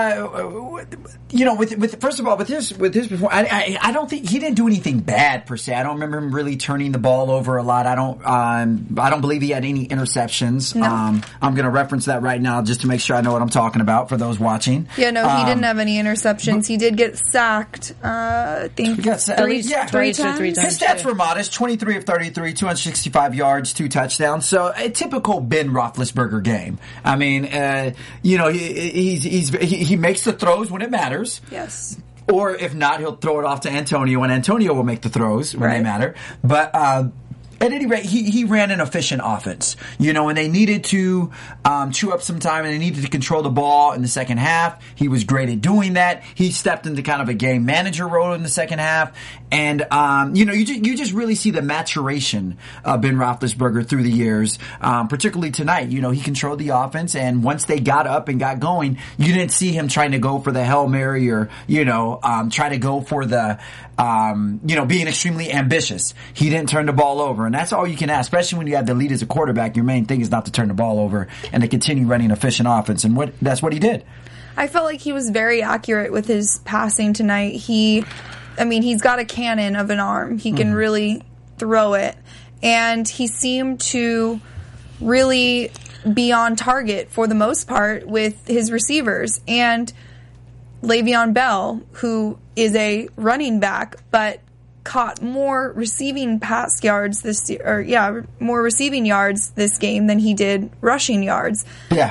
uh, you know, with with first of all, with his with his performance, I, I I don't think he didn't do anything bad per se. I don't remember him really turning the ball over a lot. I don't um I don't believe he had any interceptions. No. Um, I'm going to reference that right now just to make sure I know what I'm talking about for those watching. Yeah, no, he Um, didn't have any interceptions. He did get sacked, uh, I think, He got sacked. three, Yeah. three Twice or times. three times. His stats were modest: twenty-three of thirty-three, two hundred sixty-five yards, two touchdowns. So a typical Ben Roethlisberger game. I mean, uh, you know, he, he's he's he, he makes the throws when it matters. Yes. Or if not, he'll throw it off to Antonio, and Antonio will make the throws when they Right. matter. But uh, at any rate, he, he ran an efficient offense. You know, when they needed to um, chew up some time and they needed to control the ball in the second half, he was great at doing that. He stepped into kind of a game manager role in the second half. And, um, you know, you just, you just really see the maturation of Ben Roethlisberger through the years, um, particularly tonight. You know, he controlled the offense, and once they got up and got going, you didn't see him trying to go for the Hail Mary or, you know, um, try to go for the, um, you know, being extremely ambitious. He didn't turn the ball over, and that's all you can ask, especially when you have the lead as a quarterback. Your main thing is not to turn the ball over and to continue running an efficient offense, and what that's what he did. I felt like he was very accurate with his passing tonight. He, I mean, he's got a cannon of an arm. He can really throw it. And he seemed to really be on target for the most part with his receivers. And Le'Veon Bell, who is a running back, but caught more receiving pass yards this year, or yeah, more receiving yards this game than he did rushing yards. Yeah.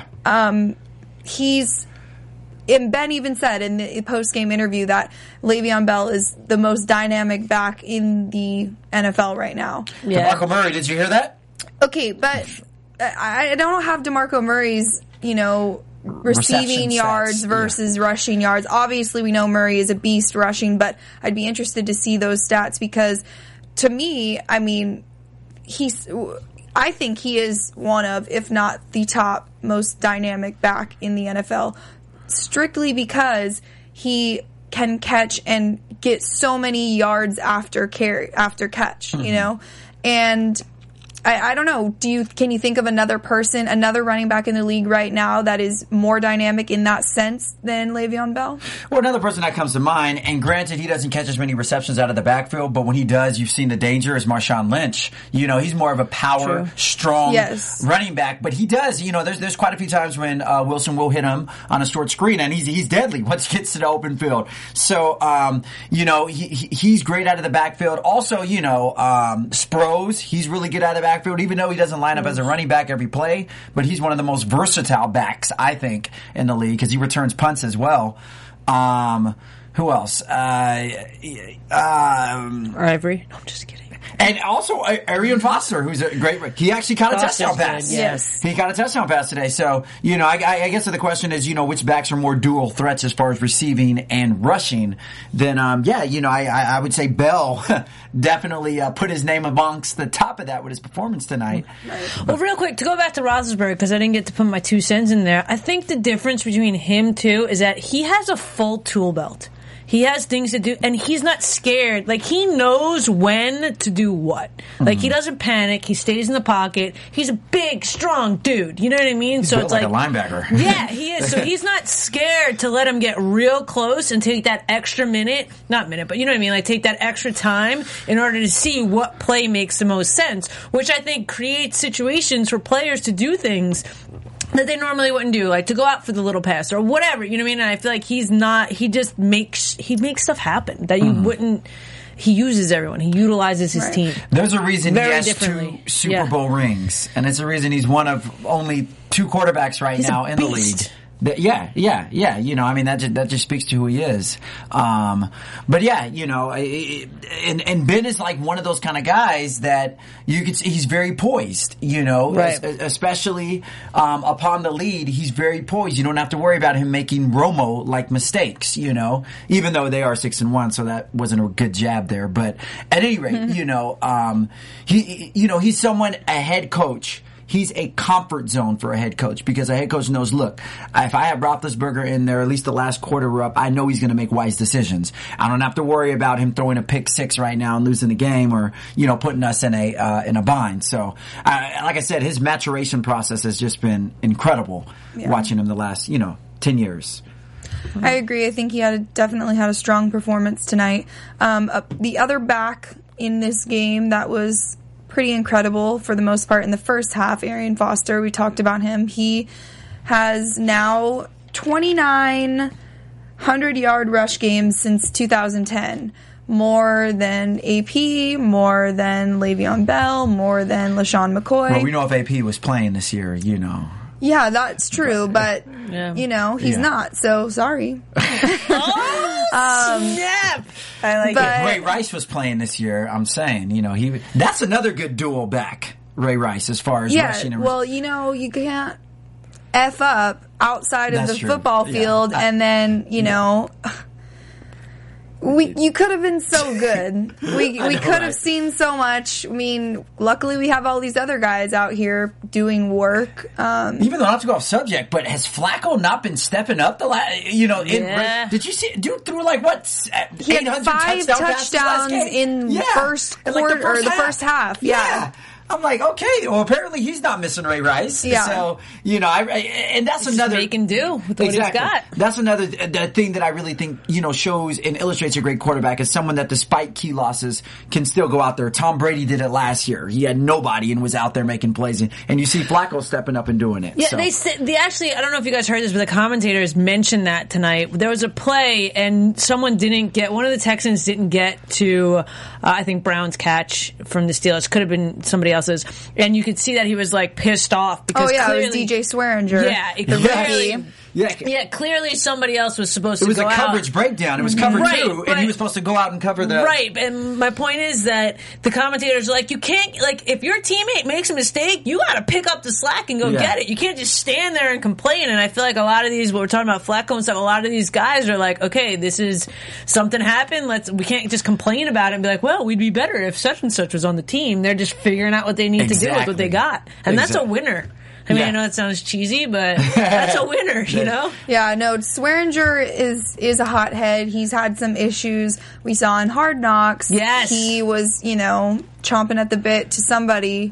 He's, and Ben even said in the post-game interview that Le'Veon Bell is the most dynamic back in the N F L right now. Yeah. DeMarco Murray, did you hear that? Okay, but I, I don't have DeMarco Murray's, you know, receiving Reception yards stats, versus rushing yards. Obviously, we know Murray is a beast rushing, but I'd be interested to see those stats because, to me, I mean, he's. I think he is one of, if not the top most dynamic back in the N F L, strictly because he can catch and get so many yards after carry after catch, Mm-hmm. you know, and I, I don't know. Do you can you think of another person, another running back in the league right now that is more dynamic in that sense than Le'Veon Bell? Well, another person that comes to mind, and granted, he doesn't catch as many receptions out of the backfield, but when he does, you've seen the danger, is Marshawn Lynch. You know, he's more of a power, True. strong Yes. running back, but he does, you know, there's there's quite a few times when uh, Wilson will hit him on a short screen, and he's he's deadly once he gets to the open field. So, um, you know, he, he he's great out of the backfield. Also, you know, um, Sproles, he's really good out of the backfield, even though he doesn't line up as a running back every play, but he's one of the most versatile backs, I think, in the league, because he returns punts as well. Um, who else? Uh, um, Ivory. No, I'm just kidding. and also uh, Arian Foster, who's a great. He actually caught a Foster's touchdown good, pass. yes. He got a touchdown pass today. So you know, I, I, I guess the question is, you know, which backs are more dual threats as far as receiving and rushing? Then, um, yeah, you know, I, I, I would say Bell definitely uh, put his name amongst the top of that with his performance tonight. Well, real quick, to go back to Roethlisberger, because I didn't get to put my two cents in there, I think the difference between him, too, is that he has a full tool belt. He has things to do, and he's not scared. Like, he knows when to do what. Like, he doesn't panic. He stays in the pocket. He's a big, strong dude. You know what I mean? He's so built it's like, like a linebacker. Yeah, he is. So he's not scared to let him get real close and take that extra minute, not minute, but you know what I mean? Like, take that extra time in order to see what play makes the most sense, which I think creates situations for players to do things that they normally wouldn't do, like to go out for the little pass or whatever, you know what I mean? And I feel like he's not, he just makes, he makes stuff happen that you mm. wouldn't, he uses everyone. He utilizes his right. team. There's a reason Very he has differently. two Super Yeah. Bowl rings, and it's a reason he's one of only two quarterbacks right He's now a in the beast. league. That, yeah, yeah, yeah. You know, I mean, that just, that just speaks to who he is. Um, but yeah, you know, it, and and Ben is like one of those kind of guys that you could see he's very poised. You know, right. es- especially um, upon the lead, he's very poised. You don't have to worry about him making Romo like mistakes. You know, even though they are six and one, so that wasn't a good jab there. But at any rate, you know, um, he, you know, he's someone a head coach. He's a comfort zone for a head coach because a head coach knows, look, if I have Roethlisberger in there, at least the last quarter we're up, I know he's going to make wise decisions. I don't have to worry about him throwing a pick six right now and losing the game or, you know, putting us in a uh, in a bind. So, uh, like I said, his maturation process has just been incredible yeah. watching him the last, you know, ten years. I agree. I think he had a, definitely had a strong performance tonight. Um, uh, the other back in this game that was pretty incredible for the most part in the first half, Arian Foster, we talked about him. He has now twenty-nine hundred-yard rush games since two thousand ten. More than A P, more than Le'Veon Bell, more than LaShawn McCoy. Well, we know if A P was playing this year, you know. Yeah, that's true, but, Yeah. you know, he's Yeah. not, so sorry. Oh, snap! I like but- it. Ray Rice was playing this year. I'm saying, you know, he that's another good dual back, Ray Rice, as far as Yeah, rushing and well, you know, you can't F up outside of That's the true. football Yeah. field, I- and then, you know, we you could have been so good. We I we know, could have right? seen so much. I mean, luckily we have all these other guys out here doing work. Um, Even though not to go off subject, but has Flacco not been stepping up the last? You know, in, Yeah. did you see? Dude threw like what? he eight had hundred five touchdown passes last touchdowns game? in Yeah. first In, like, quarter or the first half. Yeah. I'm like, okay, well, apparently he's not missing Ray Rice. Yeah. So, you know, I, I and that's Just another. make him do with what exactly. he's got. That's another uh, the thing that I really think, you know, shows and illustrates a great quarterback is someone that despite key losses can still go out there. Tom Brady did it last year. He had nobody and was out there making plays. And, and you see Flacco stepping up and doing it. Yeah, so. they said they actually. I don't know if you guys heard this, but the commentators mentioned that tonight. There was a play, and someone didn't get. One of the Texans didn't get to. Uh, I think Brown's catch from the Steelers could have been somebody else's, and you could see that he was like pissed off because Oh yeah, clearly, it was D J Swearinger. Yeah, it the clearly- rookie. Yeah. Yeah, clearly somebody else was supposed It to was go a coverage out. breakdown. It was cover Right, two, and but- he was supposed to go out and cover the. Right, and my point is that the commentators are like, you can't, like, if your teammate makes a mistake, you gotta pick up the slack and go Yeah. get it. You can't just stand there and complain, and I feel like a lot of these, what we're talking about, Flacco and stuff, a lot of these guys are like, okay, this is, something happened, let's, we can't just complain about it and be like, well, we'd be better if such and such was on the team. They're just figuring out what they need to do with what they Exactly. got. And that's a Exactly. winner. I mean, Yeah. I know it sounds cheesy, but that's a winner, you know? Yeah, no, Swearinger is is a hothead. He's had some issues. We saw in Hard Knocks. Yes. He was, you know, chomping at the bit to somebody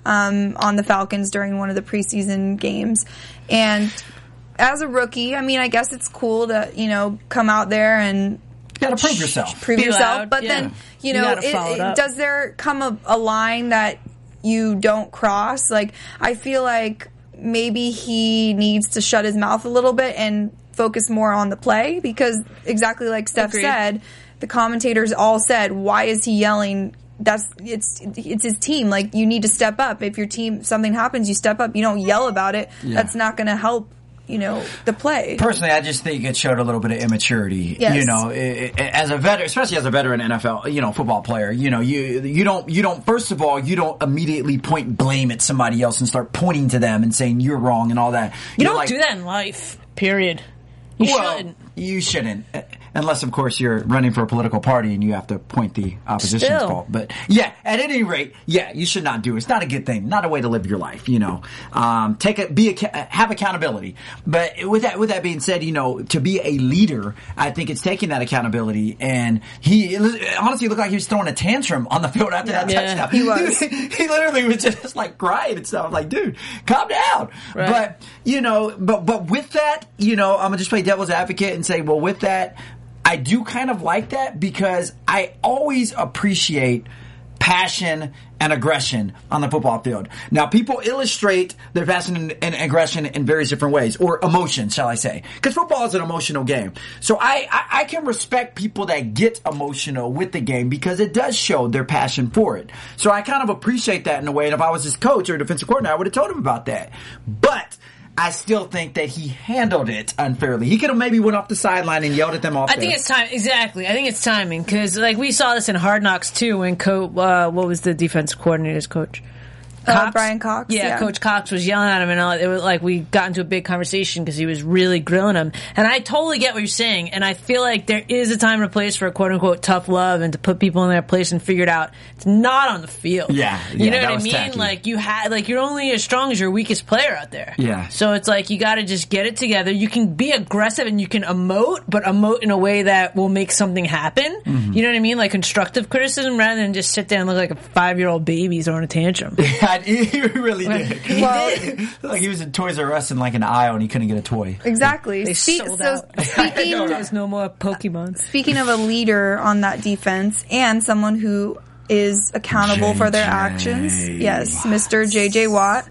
um, on the Falcons during one of the preseason games. And as a rookie, I mean, I guess it's cool to, you know, come out there and you gotta prove yourself. Prove Be yourself. loud, But yeah. then, you You know, gotta it, follow it it, up. does there come a, a line that you don't cross? Like, I feel like maybe he needs to shut his mouth a little bit and focus more on the play, because exactly like Steph Agreed. said, the commentators all said, why is he yelling? That's it's it's his team. Like, you need to step up. If your team, something happens, you step up. You don't yell about it. Yeah. That's not going to help, you know, the play. Personally, I just think it showed a little bit of immaturity. Yes. You know, it, it, as a veteran, especially as a veteran N F L, you know, football player, you know, you you don't you don't first of all, you don't immediately point blame at somebody else and start pointing to them and saying you're wrong and all that. You You're don't like, do that in life, period. You well, shouldn't. You shouldn't. Unless, of course, you're running for a political party and you have to point the opposition's Still. fault. But, yeah, at any rate, yeah, you should not do it. It's not a good thing. Not a way to live your life, you know. Um, take a, be a, have accountability. But with that, with that being said, you know, to be a leader, I think it's taking that accountability. And he, it honestly looked like he was throwing a tantrum on the field after that Yeah. touchdown. He was. He literally was just like crying and stuff. I'm like, dude, calm down. Right. But, you know, but, but with that, you know, I'm going to just play devil's advocate and say, well, with that, I do kind of like that because I always appreciate passion and aggression on the football field. Now, people illustrate their passion and, and aggression in various different ways, or emotion, shall I say. Because football is an emotional game. So I, I, I can respect people that get emotional with the game because it does show their passion for it. So I kind of appreciate that in a way. And if I was his coach or defensive coordinator, I would have told him about that. But I still think that he handled it unfairly. He could have maybe went off the sideline and yelled at them off I there. think it's time. Exactly. I think it's timing because, like, we saw this in Hard Knocks too. When Co- uh, what was the defensive coordinator's coach? Uh, Brian Cox, Yeah, yeah. Coach Cox was yelling at him, and all, it was like we got into a big conversation because he was really grilling him. And I totally get what you're saying, and I feel like there is a time and a place for a quote unquote tough love and to put people in their place and figure it out. It's not on the field. Yeah, you yeah, know that what I was mean. tacky. Like you had, like you're only as strong as your weakest player out there. Yeah. So it's like you got to just get it together. You can be aggressive and you can emote, but emote in a way that will make something happen. Mm-hmm. You know what I mean? Like constructive criticism rather than just sit there and look like a five year old baby throwing a tantrum. Yeah, he really did. Well, Like he was in Toys R Us in like an aisle and he couldn't get a toy. exactly. They Speak- sold so out. speaking There's no more Pokemon. Speaking of a leader on that defense and someone who is accountable for their J J actions, yes, Mister J J Watt.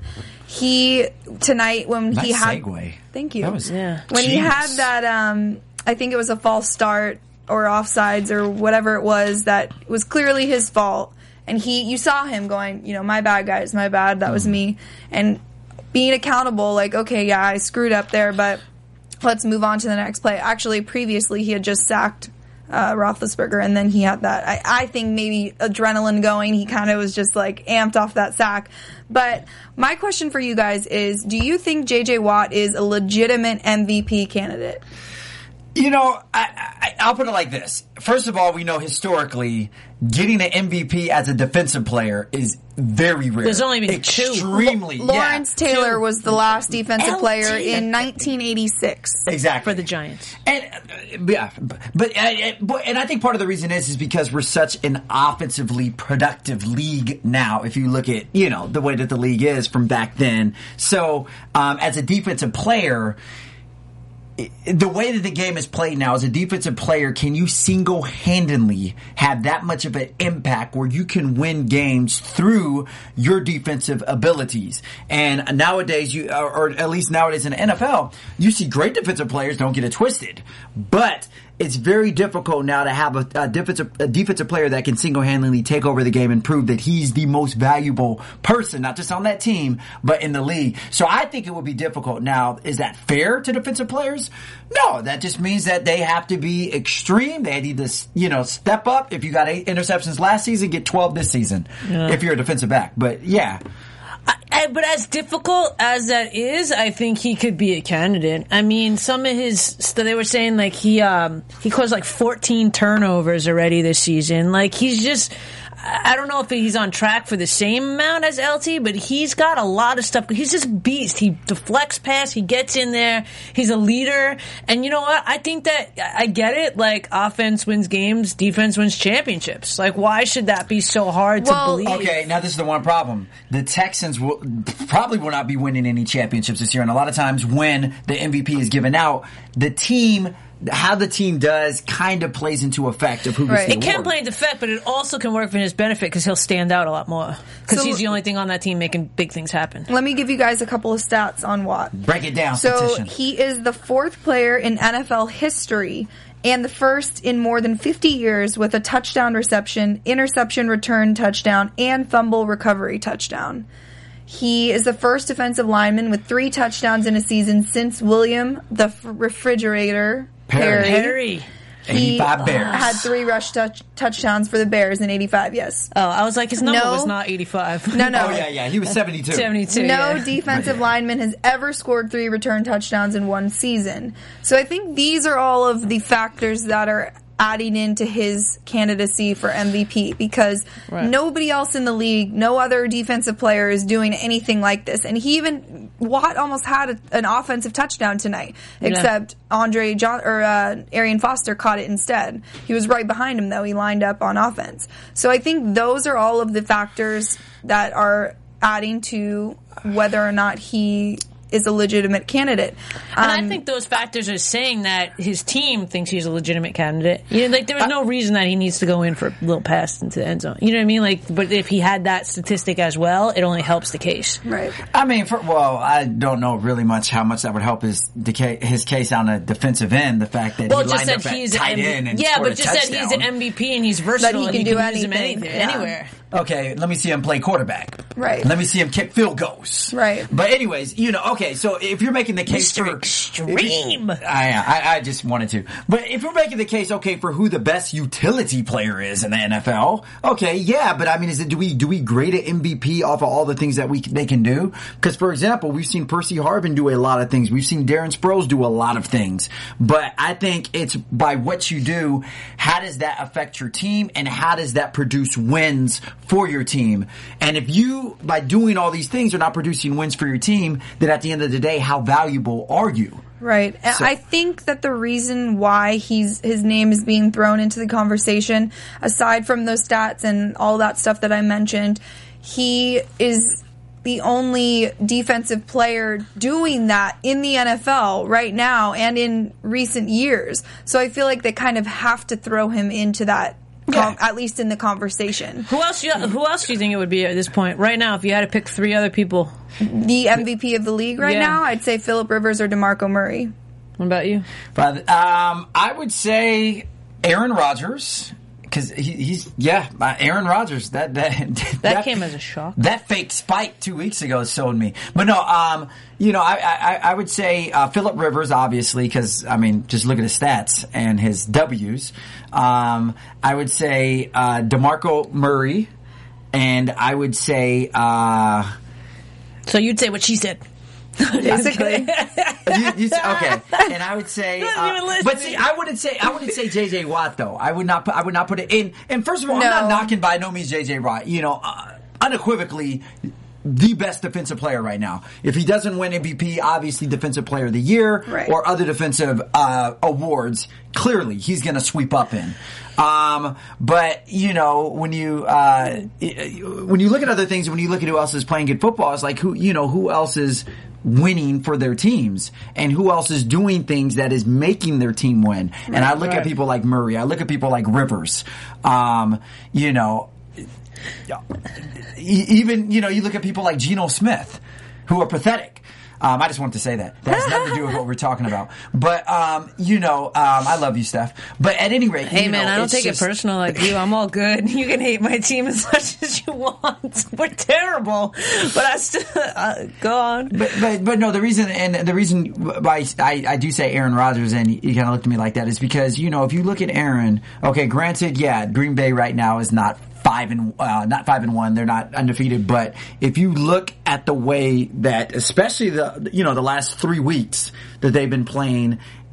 He tonight when he Nice had segue. thank you That was Yeah. when he genius. had that um I think it was a false start or offsides or whatever it was that was clearly his fault, and he you saw him going, you know, my bad guys, my bad, that was me, and being accountable, like, okay, yeah, I screwed up there, but let's move on to the next play. Actually, previously he had just sacked uh, Roethlisberger, and then he had that. I, I think maybe adrenaline going. He kind of was just like amped off that sack. But my question for you guys is: do you think J J Watt is a legitimate M V P candidate? You know, I, I, I'll put it like this. First of all, we know historically getting an M V P as a defensive player is very rare. There's only been two. Extremely. Lawrence yeah. Taylor was the last defensive L T. player in nineteen eighty-six. Exactly. For the Giants. And uh, yeah, but, but, uh, but and I think part of the reason is is because we're such an offensively productive league now. If you look at you know the way that the league is from back then, so um, as a defensive player. The way that the game is played now, as a defensive player, can you single-handedly have that much of an impact where you can win games through your defensive abilities? And nowadays, you or, or at least nowadays in the N F L, you see great defensive players, don't get it twisted, but it's very difficult now to have a, a defensive a defensive player that can single-handedly take over the game and prove that he's the most valuable person, not just on that team, but in the league. So I think it would be difficult. Now, is that fair to defensive players? No, that just means that they have to be extreme. They need to, you know, step up. If you got eight interceptions last season, get twelve this season. Yeah. If you're a defensive back, but yeah. I, I, but as difficult as that is, I think he could be a candidate. I mean, some of his stuff, they were saying like he um he caused like fourteen turnovers already this season. Like he's just, I don't know if he's on track for the same amount as L T, but he's got a lot of stuff. He's just a beast. He deflects pass. He gets in there. He's a leader. And you know what? I think that I get it. Like, offense wins games, defense wins championships. Like, why should that be so hard Well, to believe? Okay, now this is the one problem. The Texans will probably will not be winning any championships this year, and a lot of times when the M V P is given out, the team, how the team does kind of plays into effect of who gets Right. the It can award. play into effect, but it also can work for his benefit because he'll stand out a lot more. Because So- he's the only thing on that team making big things happen. Let me give you guys a couple of stats on Watt. Break it down, So petition. he is the fourth player in N F L history and the first in more than fifty years with a touchdown reception, interception return touchdown, and fumble recovery touchdown. He is the first defensive lineman with three touchdowns in a season since William the F- Refrigerator Perry. Perry. Harry. He eighty-five Bears. had three rush touch- touchdowns for the Bears in eighty-five, yes. Oh, I was like, his number No. was not eighty-five. No, no. Oh, yeah, yeah. He was seventy-two. seventy-two. No yeah. defensive lineman has ever scored three return touchdowns in one season. So I think these are all of the factors that are adding into his candidacy for M V P because Right. nobody else in the league, no other defensive player is doing anything like this. And he even, Watt almost had a, an offensive touchdown tonight, Yeah. except Andre John, or uh, Arian Foster caught it instead. He was right behind him though. He lined up on offense. So I think those are all of the factors that are adding to whether or not he is a legitimate candidate. And Um, I think those factors are saying that his team thinks he's a legitimate candidate. You know, like there was no reason that he needs to go in for a little pass into the end zone. You know what I mean? Like, but if he had that statistic as well, it only helps the case. right. I mean, for, well, I don't know really much how much that would help his deca- his case on a defensive end. The fact that Well, he just lined said up at he's tight an M V P. end and Yeah, scored but a just said he's an touchdown. M V P and he's versatile he and can he do can use him anything. anything, Yeah. anywhere. Okay, let me see him play quarterback. Right. Let me see him kick field goals. Right. But anyways, you know, okay, so if you're making the case Mister for Extreme. I, I I just wanted to. But if we're making the case, okay, for who the best utility player is in the N F L, okay, yeah, but I mean, is it do we do we grade an M V P off of all the things that we they can do? Because for example, we've seen Percy Harvin do a lot of things. We've seen Darren Sproles do a lot of things. But I think it's by what you do. How does that affect your team, and how does that produce wins for your team? And if you, by doing all these things, are not producing wins for your team, then at the end of the day, how valuable are you? Right. And So- I think that the reason why he's his name is being thrown into the conversation, aside from those stats and all that stuff that I mentioned, he is the only defensive player doing that in the N F L right now and in recent years. So I feel like they kind of have to throw him into that, com- at least in the conversation. Who else? You, who else do you think it would be at this point? Right now, if you had to pick three other people, The M V P of the league right Yeah. now, I'd say Phillip Rivers or DeMarco Murray. what about you? But um, I would say Aaron Rodgers. Because he, he's yeah, uh, Aaron Rodgers. That that That came as a shock. That fake spike two weeks ago sold me. But no, um, you know, I I, I would say uh, Phillip Rivers, obviously, because I mean, just look at his stats and his W's. Um, I would say uh, DeMarco Murray, and I would say. Uh, So you'd say what she said. Basically. you, you, okay, and I would say, Doesn't uh, even listen. but see, I wouldn't say, I wouldn't say J J Watt though. I would not, put, I would not put it in. And first of all, No. I'm not knocking by no means J J Watt. You know, uh, unequivocally, the best defensive player right now. If he doesn't win M V P, obviously Defensive Player of the Year Right. or other defensive uh, awards, clearly he's going to sweep up in. Um, but you know, when you uh, when you look at other things, when you look at who else is playing good football, it's like who you know who else is winning for their teams and who else is doing things that is making their team win. And I look Right. at people like Murray, I look at people like Rivers. Um, you know, e- even you know you look at people like Geno Smith, who are pathetic. Um, I just wanted to say that. That has nothing to do with what we're talking about. But, um, you know, um, I love you, Steph. But at any rate, Hey you man, know, I don't it's take just- it personal like you. I'm all good. You can hate my team as much as you want. We're terrible, but I still uh, go on. But, but but no, the reason and the reason why I, I do say Aaron Rodgers and you kind of look at me like that is because you know if you look at Aaron, okay, granted, yeah, Green Bay right now is not five and uh, not five and one, they're not undefeated, but if you look at the way that, especially the you know the last three weeks that they've been playing.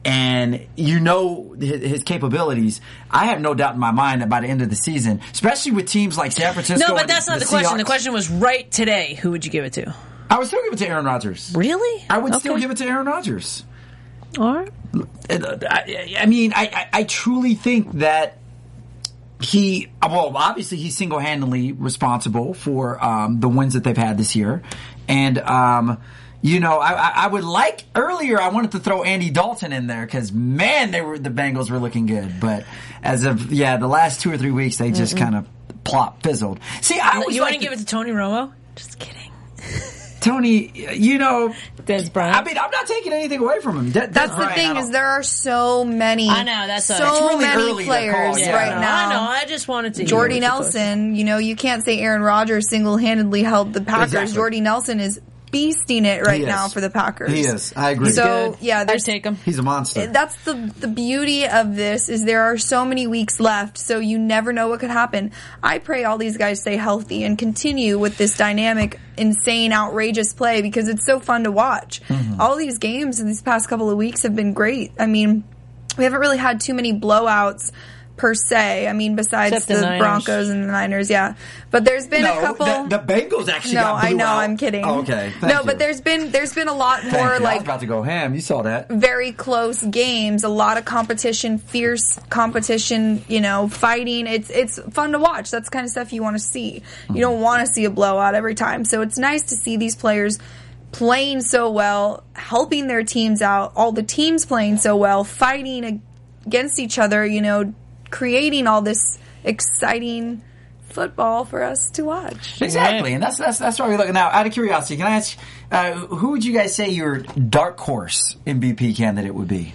and you know his, his capabilities, I have no doubt in my mind that by the end of the season, especially with teams like San Francisco. No, but that's not the, the question. Seahawks, the question was right today. Who would you give it to? I would still give it to Aaron Rodgers. Really? I would okay. still give it to Aaron Rodgers. All right. I, I mean, I, I, I truly think that he, well, obviously he's single-handedly responsible for um, the wins that they've had this year. And, um, you know, I, I would like, earlier I wanted to throw Andy Dalton in there because, man, they were the Bengals were looking good. But as of, yeah, the last two or three weeks, they just kind of plop fizzled. See, I always You like want to give it to Tony Romo? Just kidding. Tony, you know, Des Bryant. I mean, I'm not taking anything away from him. De- That's Des the Bryant, thing I is don't- there are so many, I know, that's a- so It's really many early to players call, yeah. right I know, now. I know. I just wanted to. Jordy hear what you thought. Nelson, you know, you can't say Aaron Rodgers single-handedly helped the Packers. Exactly. Jordy Nelson is beasting it right He is. now for the Packers. He is. I agree. So, Good. yeah, I'd there's take him. He's a monster. That's the the beauty of this is there are so many weeks left, so you never know what could happen. I pray all these guys stay healthy and continue with this dynamic, insane, outrageous play because it's so fun to watch. Mm-hmm. All these games in these past couple of weeks have been great. I mean, we haven't really had too many blowouts per se. I mean, besides Except the the, Niners. Broncos and the Niners, yeah. But there's been no, a couple. the, the Bengals actually no, got blew I know. out. I'm kidding. Oh, okay. Thank no, you. but there's been there's been a lot Thank more you. I was like about to go ham. You saw that. very close games, a lot of competition, fierce competition, you know, fighting. It's it's fun to watch. That's the kind of stuff you want to see. You don't want to see a blowout every time. So it's nice to see these players playing so well, helping their teams out, all the teams playing so well, fighting against each other, you know, creating all this exciting football for us to watch. Exactly, and that's that's that's why we're looking now. Out of curiosity, can I ask, uh, who would you guys say your dark horse M V P candidate would be?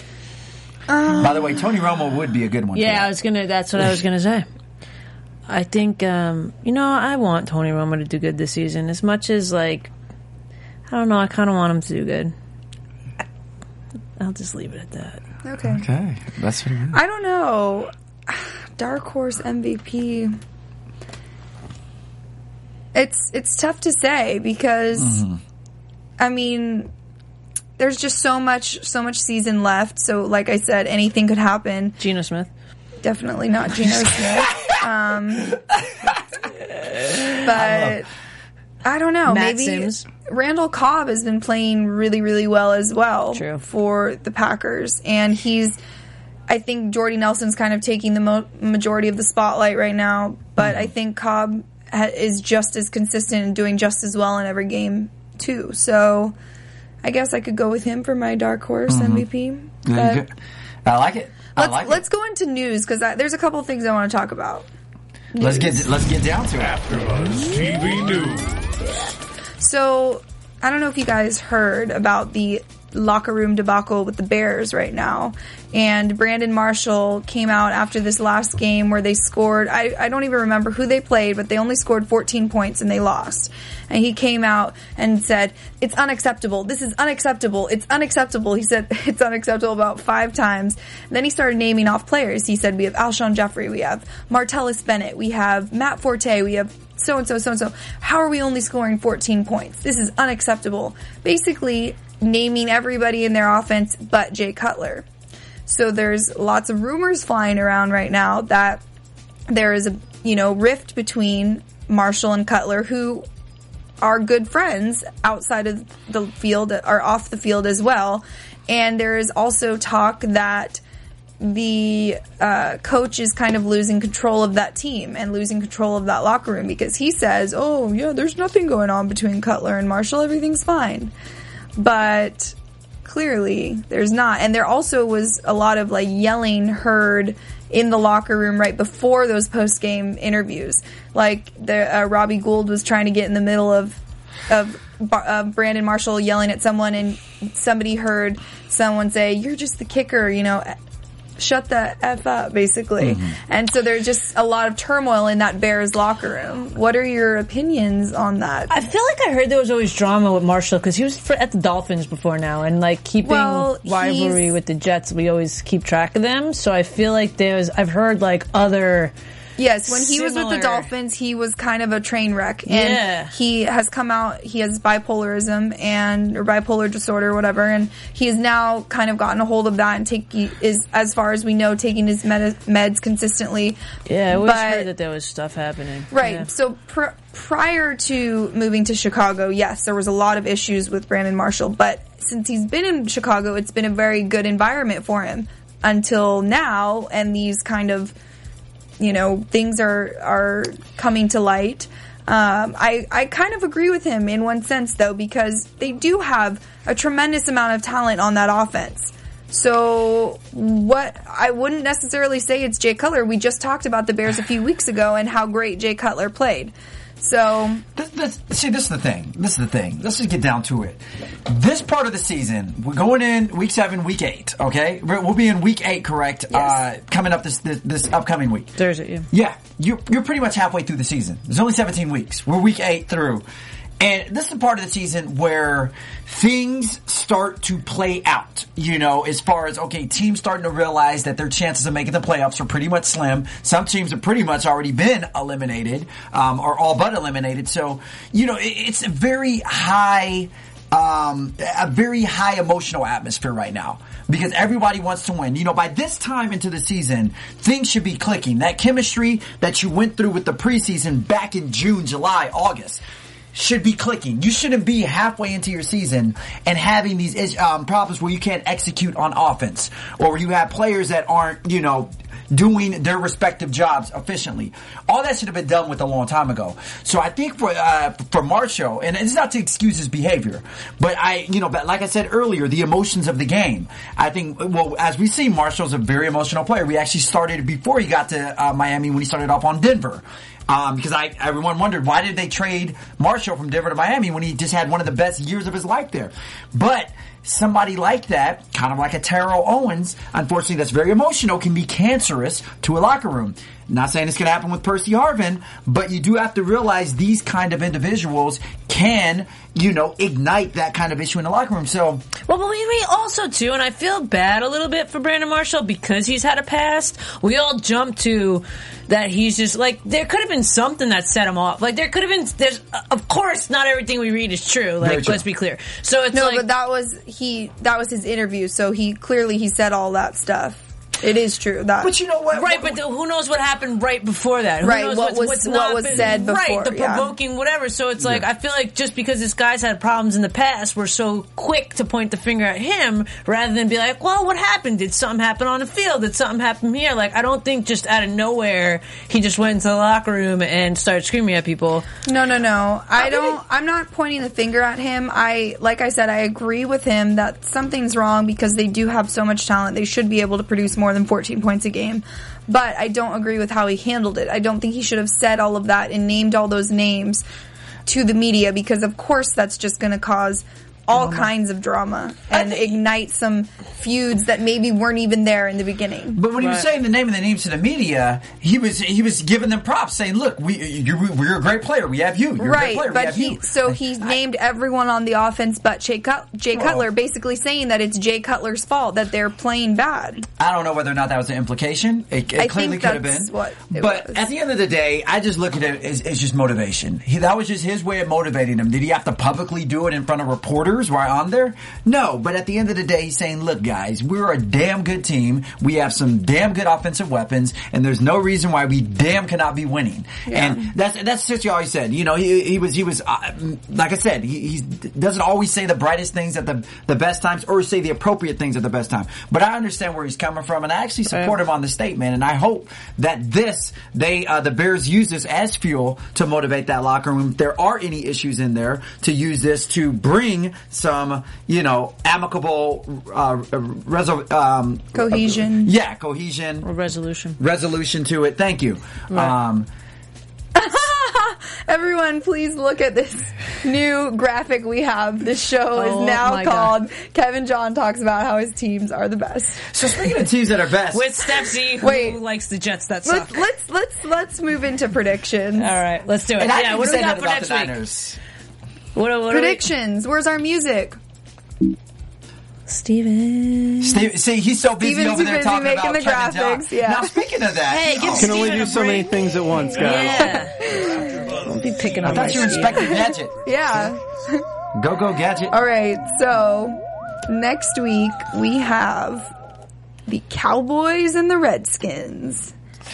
Um, By the way, Tony Romo would be a good one. for Yeah, that. I was gonna. That's what I was gonna say. I think um, you know I want Tony Romo to do good this season. As much as like, I don't know, I kind of want him to do good. I'll just leave it at that. Okay. Okay, that's pretty good. I don't know. Dark horse M V P. It's it's tough to say because Mm-hmm. I mean there's just so much so much season left. So like I said, anything could happen. Geno Smith. Definitely not Geno Smith. Um, but I don't know. Matt maybe Sims. Randall Cobb has been playing really, really well as well True. for the Packers, and he's. I think Jordy Nelson's kind of taking the mo- majority of the spotlight right now, but Mm-hmm. I think Cobb ha- is just as consistent and doing just as well in every game too. So I guess I could go with him for my dark horse Mm-hmm. M V P. Very But good. I like it. I let's like let's it. go into news because there's a couple of things I want to talk about. Let's get let's get down to it. AfterBuzz T V News. So, I don't know if you guys heard about the locker room debacle with the Bears right now. And Brandon Marshall came out after this last game where they scored, I, I don't even remember who they played, but they only scored fourteen points and they lost. And he came out and said, it's unacceptable. This is unacceptable. It's unacceptable. He said it's unacceptable about five times. And then he started naming off players. He said, we have Alshon Jeffrey, we have Martellus Bennett, we have Matt Forte, we have so-and-so, so-and-so. How are we only scoring fourteen points? This is unacceptable. Basically, naming everybody in their offense but Jay Cutler. So there's lots of rumors flying around right now that there is a, you know, rift between Marshall and Cutler, who are good friends outside of the field, or off the field as well. And there is also talk that the uh, coach is kind of losing control of that team and losing control of that locker room because he says, oh, yeah, there's nothing going on between Cutler and Marshall. Everything's fine. But clearly there's not. And there also was a lot of like yelling heard in the locker room right before those post-game interviews. Like the, uh, Robbie Gould was trying to get in the middle of of uh, Brandon Marshall yelling at someone, and somebody heard someone say, you're just the kicker, you know, shut the F up, basically. Mm-hmm. And so there's just a lot of turmoil in that Bears locker room. What are your opinions on that? I feel like I heard there was always drama with Marshall because he was for, at the Dolphins before now, and like keeping Well, rivalry he's- with the Jets, we always keep track of them. So I feel like there's, I've heard like other Yes, when he was with the Similar. Dolphins, he was kind of a train wreck, and Yeah. he has come out. He has bipolarism and or bipolar disorder, or whatever, and he has now kind of gotten a hold of that and take is as far as we know taking his med- meds consistently. Yeah, I always But- heard that there was stuff happening. Right. Yeah. So pr- prior to moving to Chicago, yes, there was a lot of issues with Brandon Marshall, but since he's been in Chicago, it's been a very good environment for him until now, and these kind of, you know, things are are coming to light. Um, I, I kind of agree with him in one sense, though, because they do have a tremendous amount of talent on that offense. So what I wouldn't necessarily say it's Jay Cutler. We just talked about the Bears a few weeks ago and how great Jay Cutler played. So This, this, see, this is the thing. This is the thing. Let's just get down to it. This part of the season, we're going in week seven, week eight. Okay, We're- we'll be in week eight, correct? Yes. Uh, coming up this, this this upcoming week. Thursday, yeah. Yeah, you're you're pretty much halfway through the season. There's only seventeen weeks. We're week eight through. And this is the part of the season where things start to play out, you know, as far as, okay, teams starting to realize that their chances of making the playoffs are pretty much slim. Some teams have pretty much already been eliminated, um, or all but eliminated. So, you know, it, it's a very high, um, a very high emotional atmosphere right now. Because everybody wants to win. You know, by this time into the season, things should be clicking. That chemistry that you went through with the preseason back in June, July, August should be clicking. You shouldn't be halfway into your season and having these um, problems where you can't execute on offense, or where you have players that aren't, you know, doing their respective jobs efficiently. All that should have been done with a long time ago. So I think for uh, for Marshall, and it's not to excuse his behavior, but I, you know, but like I said earlier, the emotions of the game. I think, well, as we see, Marshall's a very emotional player. We actually started before he got to uh, Miami when he started off on Denver. Um, because I, everyone wondered, why did they trade Marshall from Denver to Miami when he just had one of the best years of his life there? But somebody like that, kind of like a Terrell Owens, unfortunately that's very emotional, can be cancerous to a locker room. Not saying it's going to happen with Percy Harvin, but you do have to realize these kind of individuals can, you know, ignite that kind of issue in the locker room. So, Well, but we, we also, too, and I feel bad a little bit for Brandon Marshall because he's had a past. We all jump to that he's just, like, there could have been something that set him off. Like, there could have been, there's, of course, not everything we read is true. Like, Very true. let's be clear. So it's no, like, but that was he. That was his interview. So he clearly he said all that stuff. It is true. That, but you know what? right, What- but the, who knows what happened right before that? Who Right, knows what what's, was- what's what not was been- said before, Right, the yeah. provoking, whatever. So it's like, I feel like just because this guy's had problems in the past, we're so quick to point the finger at him rather than be like, well, what happened? Did something happen on the field? Did something happen here? Like, I don't think just out of nowhere he just went into the locker room and started screaming at people. No, no, no. I don't. I'm not pointing the finger at him. I, like I said, I agree with him that something's wrong because they do have so much talent. They should be able to produce more than fourteen points a game. But I don't agree with how he handled it. I don't think he should have said all of that and named all those names to the media because, of course, that's just going to cause all kinds of drama and ignite some feuds that maybe weren't even there in the beginning. But when he was Right. saying the name and the names to the media, he was he was giving them props, saying, "Look, we you're, we're a great player. We have you. You're a great Right, player. we but have he you." so he named everyone on the offense but Jay, Cut- Jay Cutler, basically saying that it's Jay Cutler's fault that they're playing bad. I don't know whether or not that was the implication. It, it I clearly think could have that's been. what it but was. at the end of the day, I just look at it as, as just motivation. He, that was just his way of motivating him. Did he have to publicly do it in front of reporters while on there? No, but at the end of the day, he's saying, look, guys, we're a damn good team. We have some damn good offensive weapons, and there's no reason why we damn cannot be winning. Yeah. And that's that's just what he always said. You know, he, he was, he was uh, like I said, he, he doesn't always say the brightest things at the, the best times or say the appropriate things at the best time. But I understand where he's coming from, and I actually support him on the statement, and I hope that this, they, uh, the Bears use this as fuel to motivate that locker room. If there are any issues in there, to use this to bring some, you know, amicable uh, resol- um, Cohesion. yeah, cohesion, Or resolution. resolution to it. Thank you. Um, Everyone, please look at this new graphic we have. This show Oh, is now my called Kevin John Talks About How His Teams Are the Best. so speaking of teams that are best, With Stepsy, who Wait. likes the Jets that suck. Let's let's let's let's move into predictions. All right, let's do it. and I Yeah, didn't what do we say got that for about next the week? Niners. What, what are we- Predictions. Where's our music? Steven. Steve, see, he's so busy Steven's over too there busy talking making about the Kevin John. graphics, yeah. Now, speaking of that, Hey, oh, give You can only Steven do a so many break. things at once, guys. Yeah. Don't be picking I on my thought you were Steven. Inspector Gadget. Yeah. Go, go, Gadget. All right. So next week we have the Cowboys and the Redskins.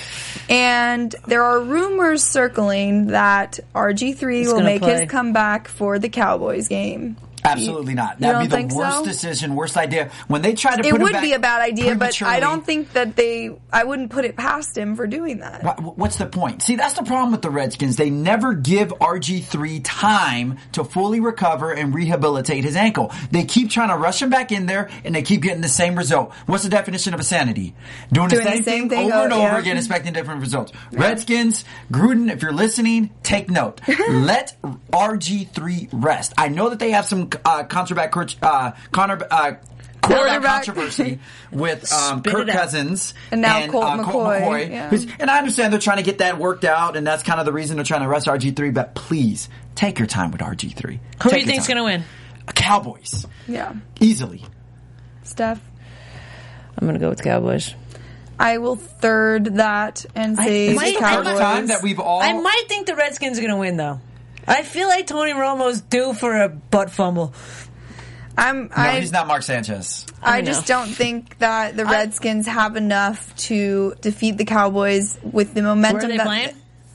And there are rumors circling that R G three He's will gonna make play. his comeback for the Cowboys game. Absolutely not. you That'd be don't the think worst so? decision, worst idea. When they try to It put him would back be a bad idea, but I prematurely- don't think that they. I wouldn't put it past him for doing that. What- What's the point? See, that's the problem with the Redskins. They never give R G three time to fully recover and rehabilitate his ankle. They keep trying to rush him back in there, and they keep getting the same result. What's the definition of insanity? Doing, Doing the the same, same thing, thing over and o- over yeah. again, expecting different results. Redskins, Gruden, if you're listening, take note. Let R G three rest. I know that they have some uh, contract, uh, Connor, uh, quarterback Quarterback. controversy with um, Spit Kirk it out. Cousins And now and Colt uh, McCoy, McCoy yeah. who's- and I understand they're trying to get that worked out, and that's kind of the reason they're trying to arrest R G three. But please take your time with R G three. Who do you think's going to win? Cowboys, Yeah, easily. Steph. I'm going to go with the Cowboys. I will third that and say Is the this the might- first Cowboys. time that we've all? I might think the Redskins are going to win, though. I feel like Tony Romo's due for a butt fumble. I'm. no, I, he's not Mark Sanchez. I I just know. don't think that the Redskins have enough to defeat the Cowboys with the Where are momentum they that playing?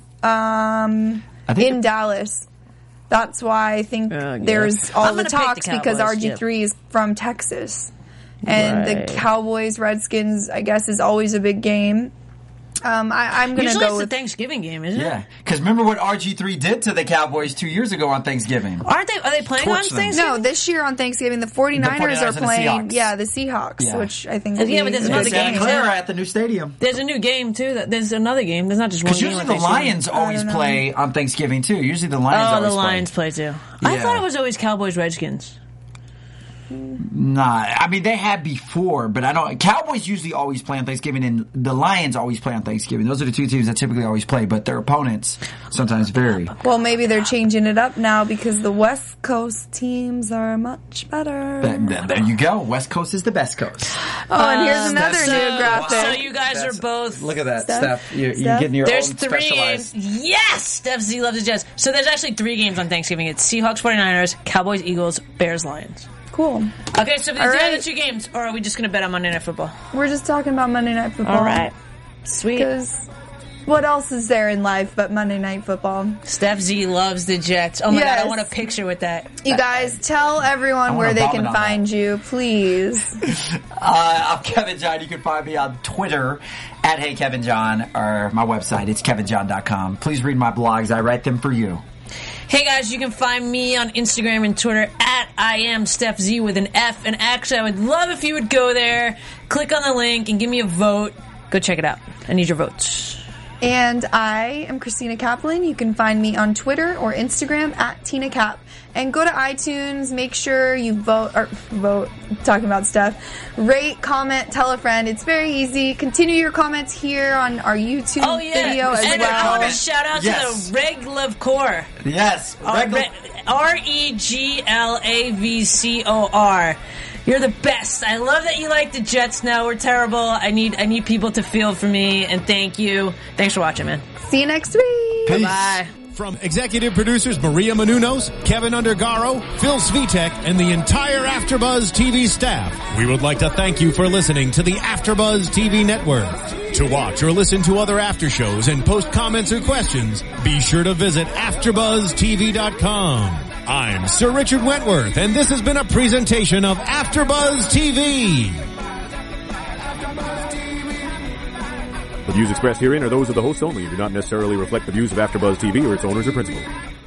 um I think in Dallas. That's why I think Oh, yeah. there's all I'm the gonna pick the talks because Cowboys, R G three yeah. is from Texas. And Right. the Cowboys Redskins, I guess, is always a big game. Um, I, I'm going to Usually go it's with the Thanksgiving game, isn't it? Yeah, because remember what R G three did to the Cowboys two years ago on Thanksgiving. Aren't they? Are they playing Torch on them. Thanksgiving? no. This year on Thanksgiving, the 49ers, 49ers are and the playing. Seahawks. Yeah, the Seahawks, Yeah. which I think will Yeah, be but there's a another good game. Santa game. Clara at the new stadium. There's a new game too. That there's another game. There's not just one Because game. usually on the Thanksgiving. Lions always don't know. play on Thanksgiving too. Usually the Lions Oh, always the Lions play, too. I Yeah. thought it was always Cowboys Redskins. Nah, I mean they had before, but I don't. Cowboys usually always play on Thanksgiving, and the Lions always play on Thanksgiving. Those are the two teams that typically always play, but their opponents sometimes vary. Well, maybe they're changing it up now because the West Coast teams are much better. Th- th- There you go. West Coast is the best coast. Oh, and here's another so, new graphic. So you guys are both. Look at that, Steph? Steph. You're, you're Steph? getting your There's own three specialized. games. Yes! Steph Z loves the Jets. So there's actually three games on Thanksgiving. It's Seahawks, 49ers, Cowboys, Eagles, Bears, Lions. Cool. Okay, so these All are right. the two games, or are we just going to bet on Monday Night Football? We're just talking about Monday Night Football. All right. Sweet. Because what else is there in life but Monday Night Football? Steph Z loves the Jets. Oh my Yes. god, I want a picture with that. You guys, tell everyone I where wanna they vomit can on find that. you, please. Uh, I'm Kevin John. You can find me on Twitter at Hey Kevin John, or my website. It's kevin john dot com. Please read my blogs. I write them for you. Hey guys, you can find me on Instagram and Twitter at I am Steph Z with an F. And actually, I would love if you would go there, click on the link, and give me a vote. Go check it out. I need your votes. And I am Christina Kaplan. You can find me on Twitter or Instagram at Tina Cap. And go to iTunes, make sure you vote, or vote, talking about stuff, rate, comment, tell a friend. It's very easy. Continue your comments here on our YouTube Oh yeah, video as and I well. want to shout out Yes. to the Reg Love Core. Yes. Regular- R E G L A V C O R. You're the best. I love that you like the Jets now. We're terrible. I need I need people to feel for me, and thank you. Thanks for watching, man. See you next week. Peace. Bye. From executive producers Maria Menounos, Kevin Undergaro, Phil Svitek, and the entire AfterBuzz T V staff, we would like to thank you for listening to the AfterBuzz T V network. To watch or listen to other after shows and post comments or questions, be sure to visit after buzz T V dot com. I'm Sir Richard Wentworth, and this has been a presentation of AfterBuzz T V. The views expressed herein are those of the hosts only and do not necessarily reflect the views of AfterBuzz T V or its owners or principals.